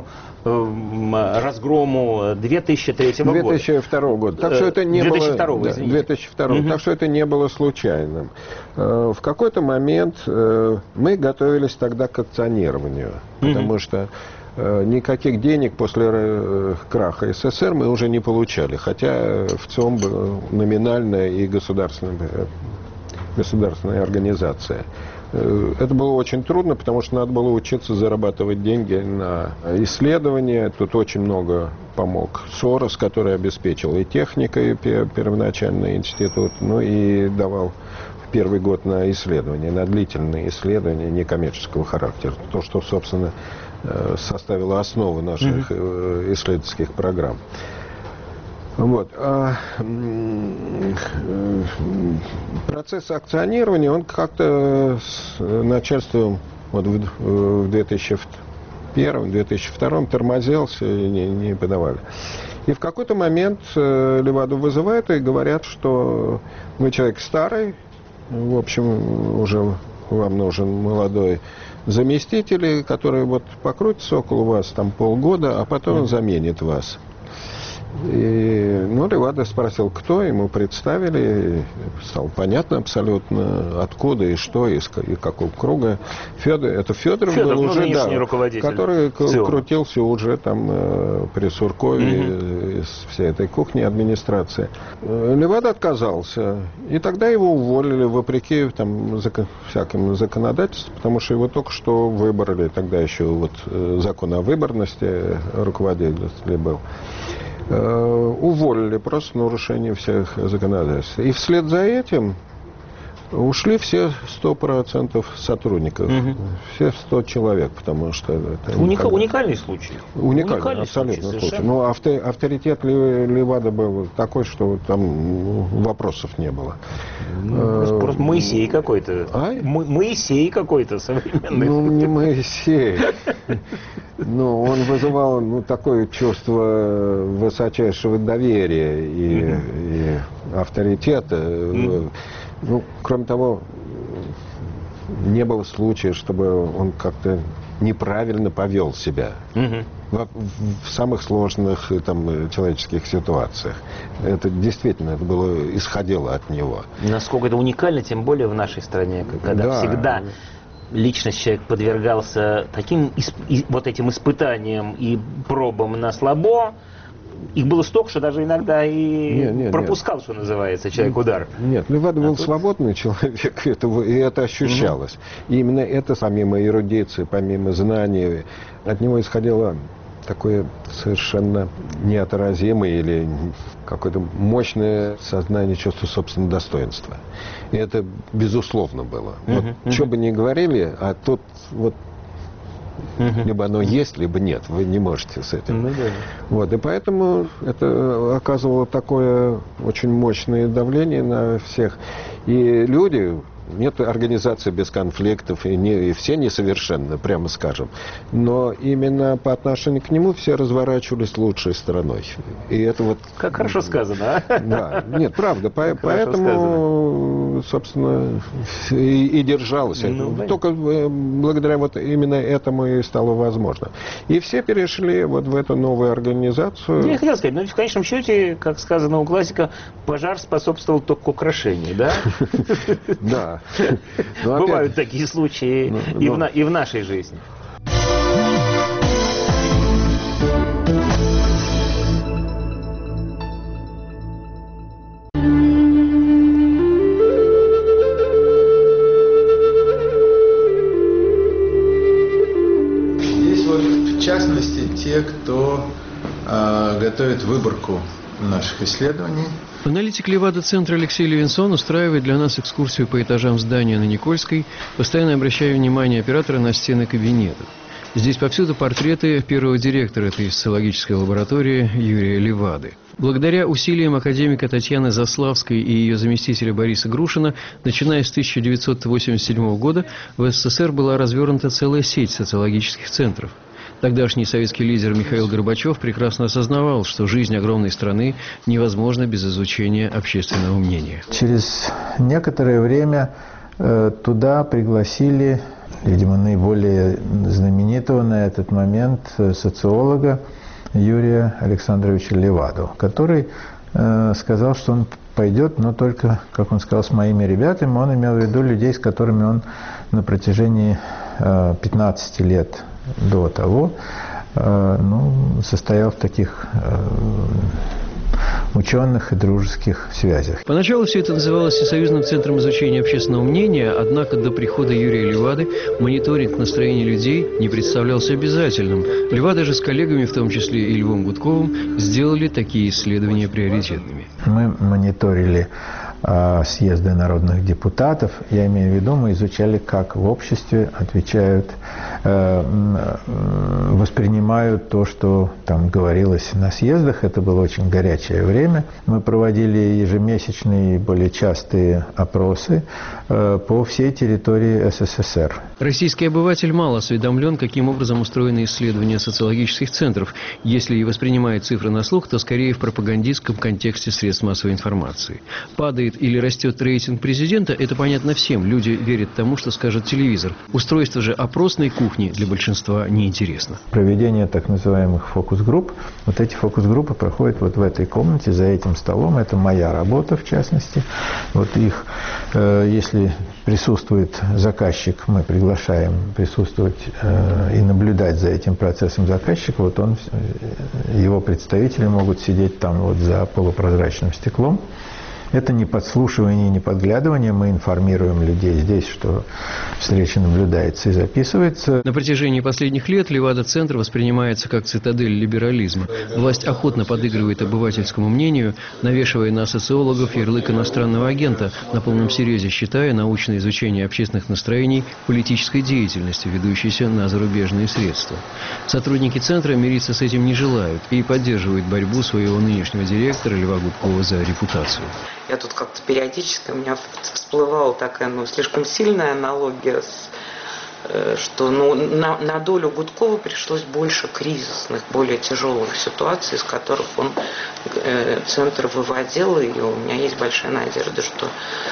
Speaker 1: э, разгрому две тысячи третьего года.
Speaker 2: две тысячи второго года. Так что это не
Speaker 1: две тысячи второго,
Speaker 2: было...
Speaker 1: извините.
Speaker 2: две тысячи второго. Угу. Так что это не было случайным. Э, в какой-то момент э, мы готовились тогда к акционированию, угу. потому что никаких денег после краха СССР мы уже не получали, хотя в ЦИОМ была номинальная и государственная, государственная организация. Это было очень трудно, потому что надо было учиться зарабатывать деньги на исследования. Тут очень много помог Сорос, который обеспечил и техникой первоначальный институт, ну и давал первый год на исследования, на длительные исследования некоммерческого характера. То, что, собственно, составила основу наших mm-hmm. исследовательских программ. Вот. А, процесс акционирования, он как-то с начальством вот в две тысячи первом — две тысячи втором тормозился и не, не подавали. И в какой-то момент Леваду вызывают и говорят, что вы человек старый, в общем, уже вам нужен молодой заместитель, который вот покрутится около вас там полгода, а потом он заменит вас. И, ну, Левада спросил, кто, ему представили, стало понятно абсолютно, откуда и что, и, и какого круга. Федор, это Федоров,
Speaker 1: Федоров
Speaker 2: был уже, да, который
Speaker 1: ЦИОМ.
Speaker 2: крутился уже там э, при Суркове, mm-hmm. из всей этой кухни администрации. Левада отказался, и тогда его уволили, вопреки там закон, всяким законодательствам, потому что его только что выбрали, тогда еще вот закон о выборности руководителя был. Уволили просто в нарушение всех законодательств. И вслед за этим ушли все сто процентов сотрудников. Угу. Все сто человек, потому что... Это
Speaker 1: Уника... никогда... Уникальный случай.
Speaker 2: Уникальный, уникальный абсолютно случай. случай. Но авто... авторитет Левада был такой, что там вопросов не было.
Speaker 1: Ну, просто Моисей какой-то. А? Моисей какой-то современный.
Speaker 2: Ну, не Моисей. Ну, он вызывал ну, такое чувство высочайшего доверия и, mm-hmm. и авторитета. Mm-hmm. Ну, кроме того, не было случая, чтобы он как-то неправильно повел себя mm-hmm. в, в самых сложных там, человеческих ситуациях. Это действительно это было, исходило от него.
Speaker 1: Насколько это уникально, тем более в нашей стране, когда да. всегда... личность человека подвергался таким вот этим испытаниям и пробам на слабо, их было столько, что даже иногда и нет, нет, пропускал, нет. что называется, человек удар.
Speaker 2: Нет, Левада а был тут... свободный человек, это, и это ощущалось. Угу. И именно это, помимо эрудиции, помимо знаний, от него исходило такое совершенно неотразимое или какое-то мощное сознание чувства собственного достоинства. И это безусловно было. Uh-huh, вот, uh-huh. Что бы ни говорили, а тут вот Угу. Либо оно есть, либо нет. Вы не можете с этим. Ну, да. Вот, и поэтому это оказывало такое очень мощное давление на всех. И люди... Нет организации без конфликтов, и, не, и все несовершенны, прямо скажем. Но именно по отношению к нему все разворачивались лучшей стороной. И это вот...
Speaker 1: Как хорошо сказано, а?
Speaker 2: Да, нет, правда. По, поэтому, сказано. Собственно, и, и держалось. Ну, только благодаря вот именно этому и стало возможно. И все перешли вот в эту новую организацию.
Speaker 1: Я хотел сказать, но в конечном счете, как сказано у классика, пожар способствовал только к украшению, да?
Speaker 2: Да.
Speaker 1: Но бывают опять... такие случаи но, и, но... В на... и в нашей жизни.
Speaker 3: Здесь вот, в частности, те, кто э, готовит выборку наших исследований.
Speaker 4: Аналитик Левада-центра Алексей Левинсон устраивает для нас экскурсию по этажам здания на Никольской, постоянно обращая внимание оператора на стены кабинетов. Здесь повсюду портреты первого директора этой социологической лаборатории Юрия Левады. Благодаря усилиям академика Татьяны Заславской и ее заместителя Бориса Грушина, начиная с тысяча девятьсот восемьдесят седьмого года в СССР была развернута целая сеть социологических центров. Тогдашний советский лидер Михаил Горбачев прекрасно осознавал, что жизнь огромной страны невозможна без изучения общественного мнения.
Speaker 3: Через некоторое время э, туда пригласили, видимо, наиболее знаменитого на этот момент социолога Юрия Александровича Леваду, который э, сказал, что он пойдет, но только, как он сказал, с моими ребятами. Он имел в виду людей, с которыми он на протяжении э, пятнадцати лет до того э, ну, состоял в таких э, ученых и дружеских связях.
Speaker 4: Поначалу все это называлось Всесоюзным центром изучения общественного мнения, однако до прихода Юрия Левады мониторинг настроений людей не представлялся обязательным. Левада же с коллегами, в том числе и Львом Гудковым, сделали такие исследования приоритетными.
Speaker 3: Мы мониторили э, съезды народных депутатов. Я имею в виду, мы изучали, как в обществе отвечают, э, э, воспринимают то, что там говорилось на съездах. Это было очень горячее время. Мы проводили ежемесячные, более частые опросы э, по всей территории СССР.
Speaker 4: Российский обыватель мало осведомлен, каким образом устроены исследования социологических центров. Если и воспринимает цифры на слух, то скорее в пропагандистском контексте средств массовой информации. Падает или растет рейтинг президента, это понятно всем. Люди верят тому, что скажет телевизор. Устройство же опросной кухни для большинства неинтересно.
Speaker 3: Проведение так называемых фокус-групп. Вот эти фокус-группы проходят вот в этой комнате, за этим столом. Это моя работа, в частности. Вот их, э, если присутствует заказчик, мы приглашаем присутствовать э, и наблюдать за этим процессом заказчика. Вот он, его представители могут сидеть там вот за полупрозрачным стеклом. Это не подслушивание, не подглядывание. Мы информируем людей здесь, что встреча наблюдается и записывается.
Speaker 4: На протяжении последних лет Левада-центр воспринимается как цитадель либерализма. Власть охотно подыгрывает обывательскому мнению, навешивая на социологов ярлык иностранного агента, на полном серьезе считая научное изучение общественных настроений политической деятельностью, ведущейся на зарубежные средства. Сотрудники центра мириться с этим не желают и поддерживают борьбу своего нынешнего директора Льва Гудкова за репутацию.
Speaker 5: Я тут как-то периодически, у меня всплывала такая, ну, слишком сильная аналогия, с, э, что ну, на, на долю Гудкова пришлось больше кризисных, более тяжелых ситуаций, из которых он э, центр выводил, и у меня есть большая надежда, что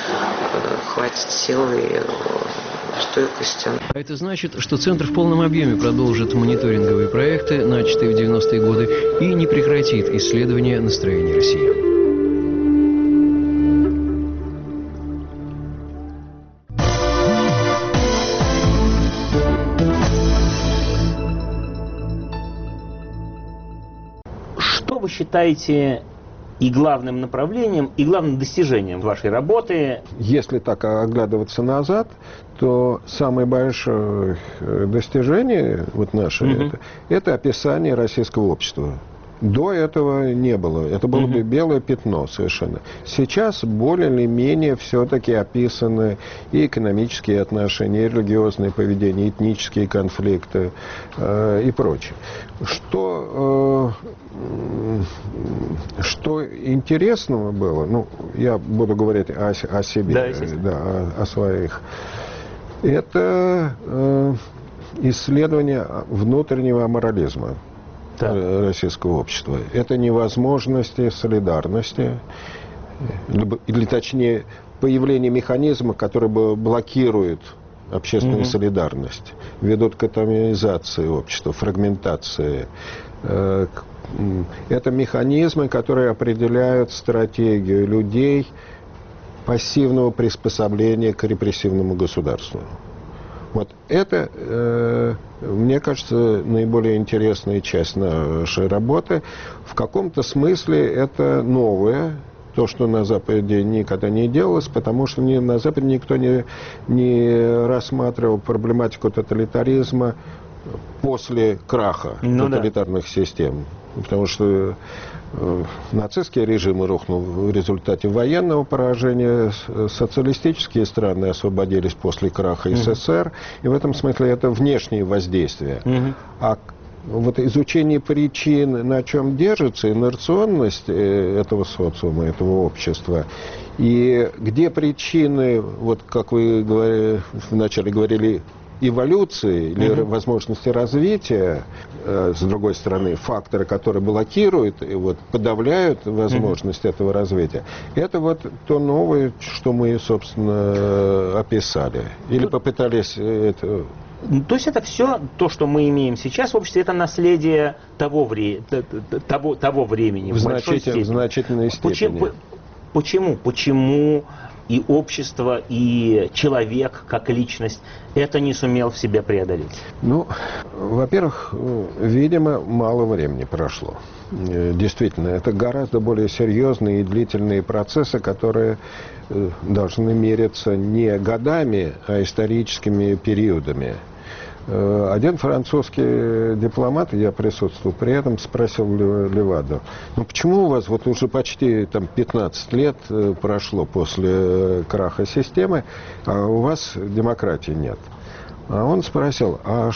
Speaker 5: э, хватит силы и э, стойкости.
Speaker 4: А это значит, что центр в полном объеме продолжит мониторинговые проекты, начатые в девяностые годы, и не прекратит исследования настроений россиян.
Speaker 1: Вы считаете и главным направлением, и главным достижением вашей работы?
Speaker 2: Если так оглядываться назад, то самое большое достижение вот наше, mm-hmm. это, это описание российского общества. До этого не было. Это было бы белое пятно совершенно. Сейчас более или менее все-таки описаны и экономические отношения, и религиозное поведение, и этнические конфликты э, и прочее. Что, э, что интересного было, ну, я буду говорить о, о себе,
Speaker 1: да,
Speaker 2: да, о, о своих, это э, исследование внутреннего аморализма российского общества. Это невозможности солидарности, или точнее появление механизма, который бы блокирует общественную mm-hmm. солидарность, ведут к атомизации общества, фрагментации. Это механизмы, которые определяют стратегию людей пассивного приспособления к репрессивному государству. Вот это, э, мне кажется, наиболее интересная часть нашей работы. В каком-то смысле это новое, то, что на Западе никогда не делалось, потому что ни, на Западе никто не, не рассматривал проблематику тоталитаризма после краха ну, тоталитарных да. систем. Потому что э, нацистские режимы рухнул в результате военного поражения, социалистические страны освободились после краха СССР, mm-hmm. и в этом смысле это внешние воздействия. Mm-hmm. А вот изучение причин, на чем держится инерционность этого социума, этого общества, и где причины, вот как вы говорили, вначале говорили, эволюции или mm-hmm. возможности развития, э, с другой стороны, факторы, которые блокируют и вот, подавляют возможность mm-hmm. этого развития, это вот то новое, что мы, собственно, описали. Или попытались это...
Speaker 1: То есть это все, то, что мы имеем сейчас в обществе, это наследие того, вре... того, того времени.
Speaker 2: В, в, значитель... в значительной степени.
Speaker 1: Почему? Почему? Почему и общество, и человек, как личность, это не сумел в себе преодолеть?
Speaker 2: Ну, во-первых, видимо, мало времени прошло. Действительно, это гораздо более серьезные и длительные процессы, которые должны мериться не годами, а историческими периодами. Один французский дипломат, я присутствовал при этом, спросил Леваду, ну почему у вас вот уже почти там, пятнадцать лет прошло после краха системы, а у вас демократии нет? А он спросил, а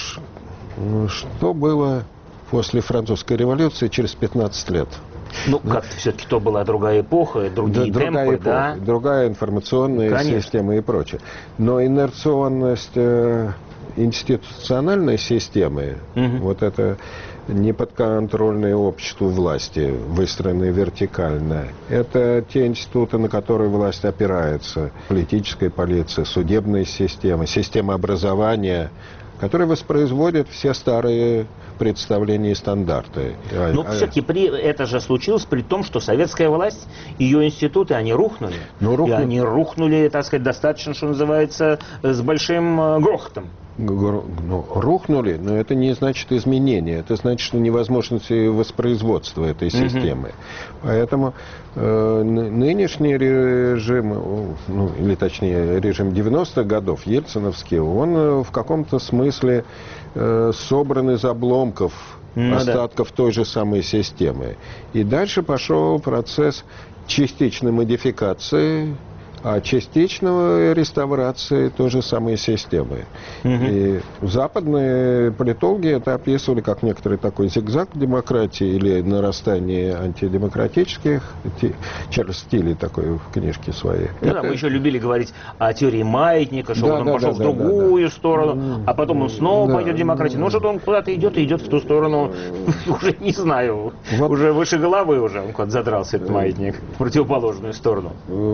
Speaker 2: что было после французской революции через пятнадцать лет?
Speaker 1: Ну, как-то все-таки то была другая эпоха, другие
Speaker 2: да,
Speaker 1: темпы,
Speaker 2: другая эпоха,
Speaker 1: да?
Speaker 2: Другая информационная Конечно. Система и прочее. Но инерционность э, институциональной системы, угу. вот это неподконтрольное обществу власти, выстроенное вертикально, это те институты, на которые власть опирается, политическая полиция, судебная система, система образования, которые воспроизводят все старые представления и стандарты.
Speaker 1: Но а, все-таки при, это же случилось при том, что советская власть, ее институты, они рухнули. Ну, рухну... И они рухнули, так сказать, достаточно, что называется, с большим грохотом.
Speaker 2: Ну, рухнули, но это не значит изменение. Это значит, что невозможность воспроизводства этой системы. Mm-hmm. Поэтому э, нынешний режим, ну, или точнее режим девяностых годов, ельциновский, он э, в каком-то смысле э, собран из обломков, mm-hmm. остатков той же самой системы. И дальше пошел процесс частичной модификации, а частичного реставрации той же самой системы. Угу. И западные политологи это описывали как некоторый такой зигзаг демократии или нарастание антидемократических. Чарльз Тилли такой в книжке своей.
Speaker 1: Ну, это... да, мы еще любили говорить о теории маятника, что да, он да, пошел да, в другую да, да. сторону, а потом он снова да, пойдет в демократию. Ну, что-то он куда-то идет и идет в ту сторону, уже не знаю, вот. Уже выше головы уже он куда-то задрался, этот маятник, в противоположную сторону.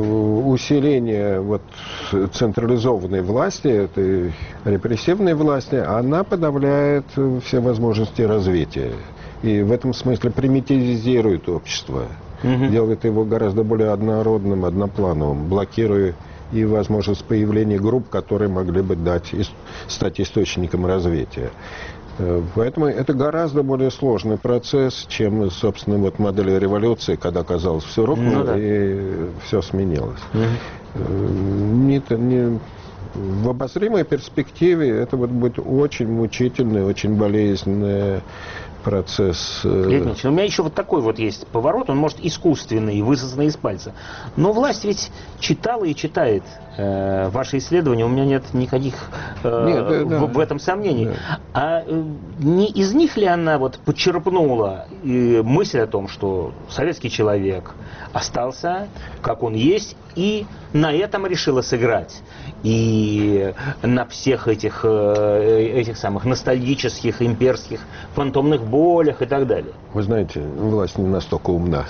Speaker 2: Усиление вот, централизованной власти, этой репрессивной власти, она подавляет все возможности развития. И в этом смысле примитивизирует общество. Угу. Делает его гораздо более однородным, одноплановым, блокируя и возможность появления групп, которые могли бы дать, стать источником развития. Поэтому это гораздо более сложный процесс, чем, собственно, вот модель революции, когда, казалось, все рухнуло ну, да. и все сменилось. Угу. Не, не, в обозримой перспективе это вот будет очень мучительный, очень болезненный процесс.
Speaker 1: Леонид, у меня еще вот такой вот есть поворот, он может искусственный, высосанный из пальца. Но власть ведь читала и читает э, ваши исследования, у меня нет никаких э,
Speaker 2: нет, да,
Speaker 1: в,
Speaker 2: да.
Speaker 1: в этом сомнений.
Speaker 2: Да.
Speaker 1: А э, не из них ли она вот почерпнула э, мысль о том, что советский человек остался, как он есть, и на этом решила сыграть? И на всех этих, этих самых ностальгических, имперских, фантомных болях и так далее.
Speaker 2: Вы знаете, власть не настолько умна,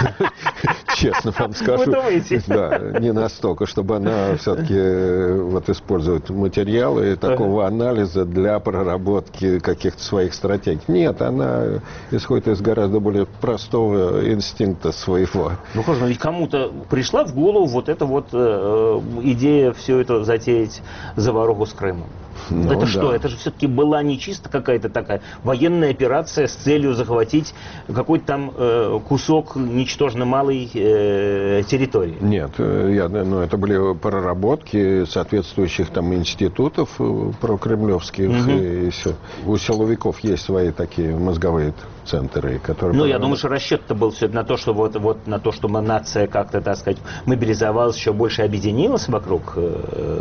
Speaker 2: честно вам скажу.
Speaker 1: Вы думаете?
Speaker 2: Да, не настолько, чтобы она все-таки вот использует материалы такого анализа для проработки каких-то своих стратегий. Нет, она исходит из гораздо более простого инстинкта своего.
Speaker 1: Ну хорошо, но ведь кому-то пришла в голову вот эта вот э, идея все это затеять заваруху с Крымом. Ну, это да. Что? Это же все-таки была не чисто какая-то такая военная операция с целью захватить какой-то там э, кусок ничтожно малой э, территории.
Speaker 2: Нет, я, ну, это были проработки соответствующих там институтов прокремлевских. Угу. И все. У силовиков есть свои такие мозговые центры, которые...
Speaker 1: Ну, я думаю, что расчет-то был все на то, что вот, вот на то, чтобы нация как-то, так сказать, мобилизовалась, еще больше объединилась вокруг э,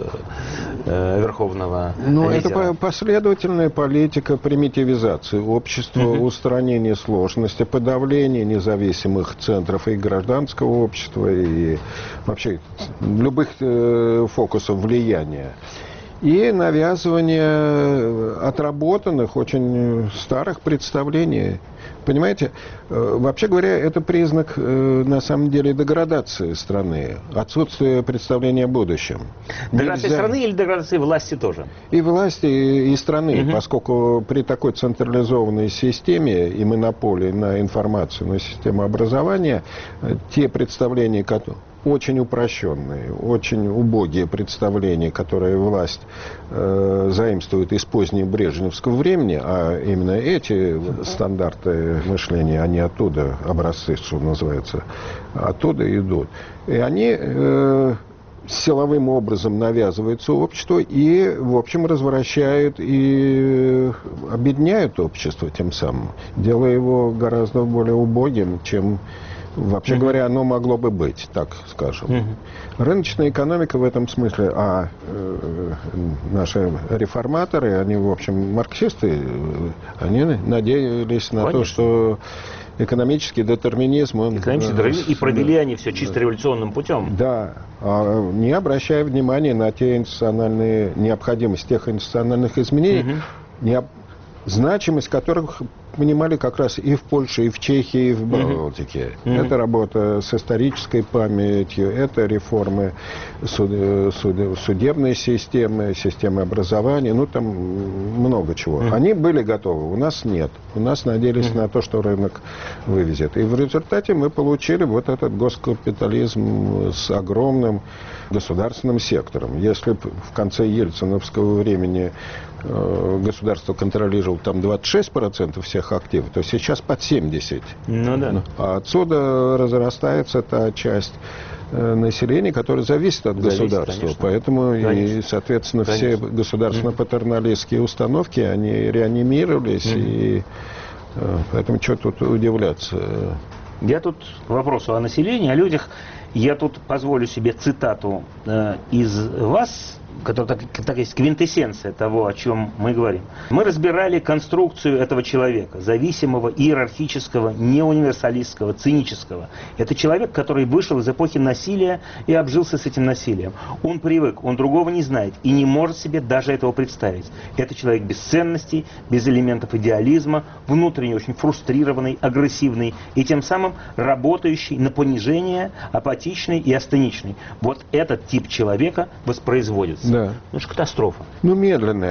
Speaker 1: э, Верховного
Speaker 2: Ну,
Speaker 1: лидера.
Speaker 2: Это последовательная политика примитивизации общества, uh-huh. устранения сложности, подавления независимых центров и гражданского общества, и вообще любых э, фокусов влияния. И навязывание отработанных, очень старых представлений. Понимаете, вообще говоря, это признак, на самом деле, деградации страны, отсутствие представления о будущем.
Speaker 1: Деградации Нельзя... страны или деградации власти тоже?
Speaker 2: И власти, и страны, угу. поскольку при такой централизованной системе и монополии на информацию, на систему образования, те представления, которые... очень упрощенные, очень убогие представления, которые власть э, заимствует из позднего брежневского времени, а именно эти стандарты мышления, они оттуда, образцы, что называется, оттуда идут. И они э, силовым образом навязываются обществу и, в общем, развращают и обедняют общество тем самым, делая его гораздо более убогим, чем... Вообще uh-huh. говоря, оно могло бы быть, так скажем. Uh-huh. Рыночная экономика в этом смысле, а э, наши реформаторы, они, в общем, марксисты, они надеялись на Конечно. то, что экономический детерминизм... Он,
Speaker 1: экономический детерминизм, и провели да, они все чисто да. революционным путем.
Speaker 2: Да, а не обращая внимания на те институциональные, необходимость тех институциональных изменений, uh-huh. не, значимость которых понимали как раз и в Польше, и в Чехии, и в Балтике. Mm-hmm. Это работа с исторической памятью, это реформы суд, суд, судебной системы, системы образования, ну там много чего. Mm-hmm. Они были готовы, у нас нет. У нас надеялись mm-hmm. на то, что рынок вывезет. И в результате мы получили вот этот госкапитализм с огромным государственным сектором. Если в конце ельциновского времени э, государство контролировало там двадцать шесть процентов всех активов, то сейчас под семьдесят процентов. Ну да. А отсюда разрастается та часть э, населения, которая зависит от зависит, государства. Конечно. Поэтому конечно. и, соответственно, конечно. все государственно-патерналистские установки, они реанимировались, mm-hmm. и э, поэтому что тут удивляться.
Speaker 1: Я тут к вопросу о населении, о людях, я тут позволю себе цитату э, из вас, которая так, так есть квинтэссенция того, о чем мы говорим. Мы разбирали конструкцию этого человека, зависимого, иерархического, неуниверсалистского, цинического. Это человек, который вышел из эпохи насилия и обжился с этим насилием. Он привык, он другого не знает и не может себе даже этого представить. Это человек без ценностей, без элементов идеализма, внутренне очень фрустрированный, агрессивный и тем самым работающий на понижение, апатичный и астеничный. Вот этот тип человека воспроизводится.
Speaker 2: Да.
Speaker 1: Ну, это катастрофа.
Speaker 2: Ну, медленная.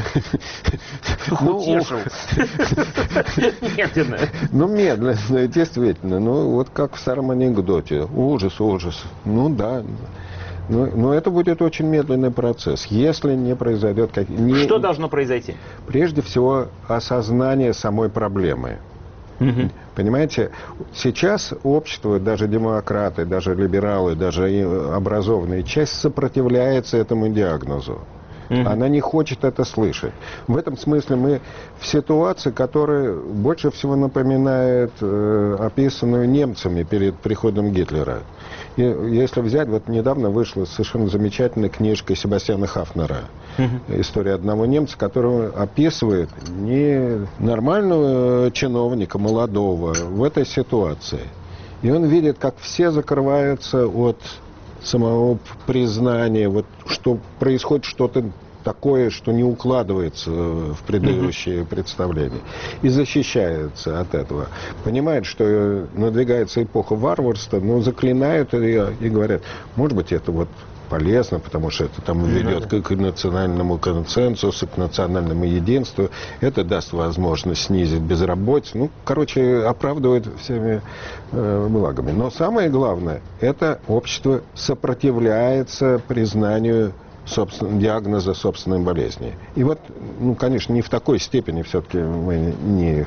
Speaker 1: Утешил. Медленная.
Speaker 2: Ну, медленная, действительно. Ну, вот как в старом анекдоте. Ужас, ужас. Ну, да. Но, но это будет очень медленный процесс, если не произойдет... Как... Не...
Speaker 1: Что должно произойти?
Speaker 2: Прежде всего, осознание самой проблемы. Угу. Понимаете, сейчас общество, даже демократы, даже либералы, даже образованная часть сопротивляется этому диагнозу. Угу. Она не хочет это слышать. В этом смысле мы в ситуации, которая больше всего напоминает э, описанную немцами перед приходом Гитлера. И если взять, вот недавно вышла совершенно замечательная книжка Себастьяна Хафнера uh-huh. «История одного немца», которая описывает не нормального чиновника, молодого, в этой ситуации. И он видит, как все закрываются от самого признания, вот, что происходит что-то такое, что не укладывается в предыдущие mm-hmm. представления. И защищается от этого. Понимает, что надвигается эпоха варварства, но заклинают ее и говорят, может быть, это вот полезно, потому что это там ведет mm-hmm. к национальному консенсусу, к национальному единству. Это даст возможность снизить безработицу. Ну, короче, оправдывает всеми э, благами. Но самое главное, это общество сопротивляется признанию собственно, диагноза собственной болезни. И вот, ну, конечно, не в такой степени все-таки мы не,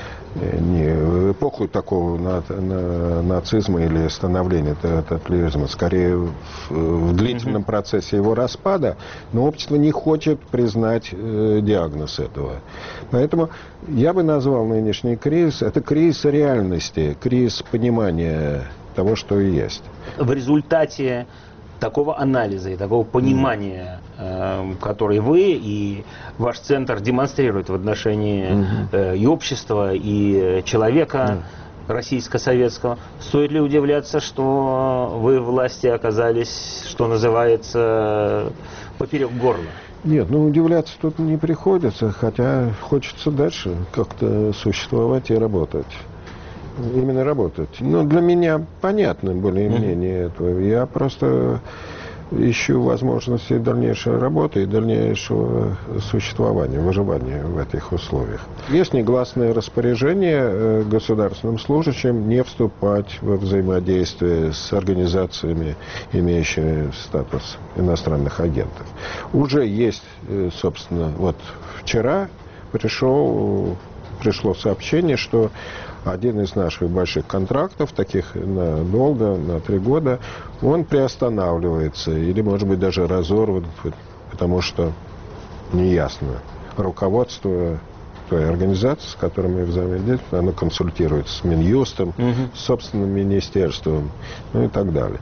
Speaker 2: не в эпоху такого на, на, нацизма или становления тоталитаризма, скорее в, в длительном mm-hmm. процессе его распада, но общество не хочет признать э, диагноз этого. Поэтому я бы назвал нынешний кризис, это кризис реальности, кризис понимания того, что есть.
Speaker 1: В результате такого анализа и такого понимания, mm. э, который вы и ваш центр демонстрирует в отношении mm-hmm. э, и общества, и человека mm. российско-советского, стоит ли удивляться, что вы в власти оказались, что называется, поперек горла?
Speaker 2: Нет, ну удивляться тут не приходится, хотя хочется дальше как-то существовать и работать. Именно работать. Но для меня понятно более-менее mm-hmm. это. Я просто ищу возможности дальнейшей работы и дальнейшего существования, выживания в этих условиях. Есть негласное распоряжение государственным служащим не вступать во взаимодействие с организациями, имеющими статус иностранных агентов. Уже есть, собственно, вот вчера пришел, пришло сообщение, что один из наших больших контрактов, таких надолго, на три года, он приостанавливается или, может быть, даже разорван, потому что неясно. Руководство той организации, с которой мы взаимодействуем, оно консультируется с Минюстом, угу. с собственным министерством, ну и так далее.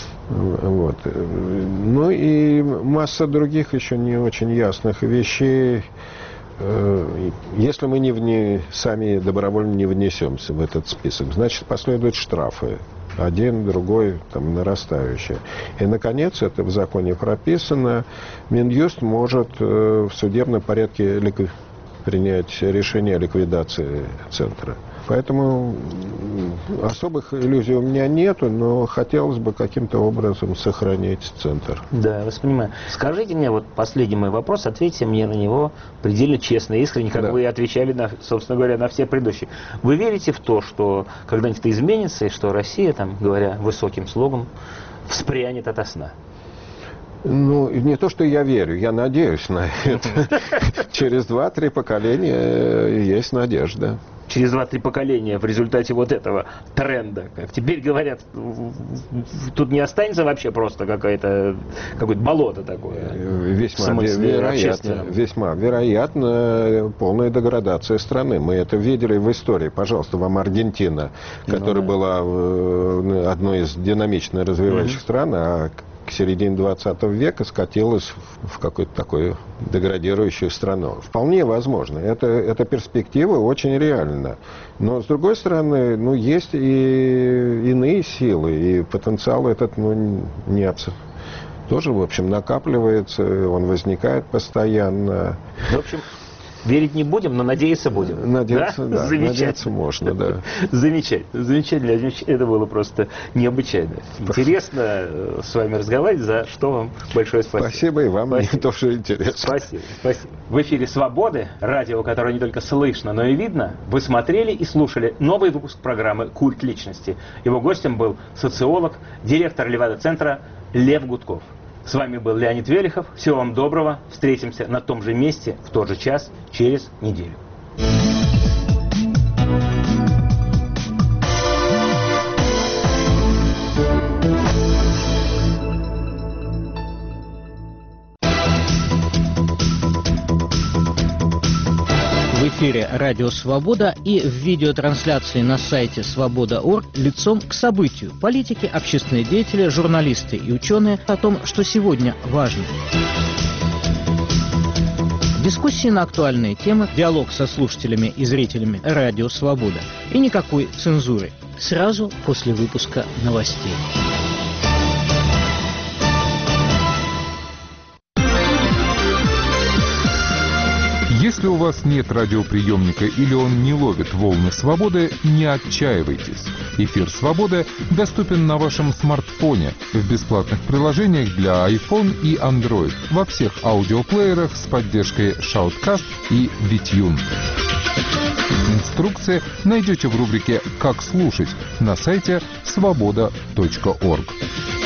Speaker 2: Вот. Ну и масса других еще не очень ясных вещей. Если мы не вне, сами добровольно не внесемся в этот список, значит, последуют штрафы. Один, другой, там, нарастающий. И, наконец, это в законе прописано, Минюст может э, в судебном порядке ликви... принять решение о ликвидации центра. Поэтому особых иллюзий у меня нету, но хотелось бы каким-то образом сохранить центр.
Speaker 1: Да, я вас понимаю. Скажите мне, вот последний мой вопрос, ответьте мне на него предельно честно и искренне, как да. вы отвечали, на, собственно говоря, на все предыдущие. Вы верите в то, что когда-нибудь это изменится, и что Россия, там, говоря высоким слогом, вспрянет ото сна?
Speaker 2: Ну, не то, что я верю, я надеюсь на это. Через два-три поколения есть надежда.
Speaker 1: Через два-три поколения в результате вот этого тренда, как теперь говорят, тут не останется вообще просто какое-то какое-то болото такое.
Speaker 2: Весьма вероятно, весьма вероятно полная деградация страны. Мы это видели в истории. Пожалуйста, вам Аргентина, которая ну, да. была одной из динамично развивающих mm-hmm. стран, а к середине двадцатого века скатилась в какую-то такую деградирующую страну. Вполне возможно. Это, эта перспектива очень реальна. Но, с другой стороны, ну, есть и иные силы, и потенциал этот ну, не абсолютно. Тоже, в общем, накапливается, он возникает постоянно.
Speaker 1: В общем, верить не будем, но надеяться будем.
Speaker 2: Надеяться, да,
Speaker 1: да
Speaker 2: надеяться можно, да.
Speaker 1: Замечательно, замечательно. Это было просто необычайно. Интересно с вами разговаривать, за что вам большое спасибо.
Speaker 2: Спасибо, и вам спасибо. Мне тоже интересно.
Speaker 1: Спасибо, спасибо. В эфире «Свободы», радио, которое не только слышно, но и видно, вы смотрели и слушали новый выпуск программы «Культ личности». Его гостем был социолог, директор Левада-центра Лев Гудков. С вами был Леонид Велихов. Всего вам доброго. Встретимся на том же месте в тот же час через неделю.
Speaker 6: эфире «Радио Свобода» и в видеотрансляции на сайте свобода точка орг лицом к событию. Политики, общественные деятели, журналисты и ученые о том, что сегодня важно. Дискуссии на актуальные темы, диалог со слушателями и зрителями «Радио Свобода» и никакой цензуры. Сразу после выпуска новостей.
Speaker 7: Если у вас нет радиоприемника или он не ловит волны свободы, не отчаивайтесь. Эфир «Свобода» доступен на вашем смартфоне в бесплатных приложениях для iPhone и Android во всех аудиоплеерах с поддержкой Shoutcast и Bitune. Инструкции найдете в рубрике «Как слушать» на сайте свобода точка орг.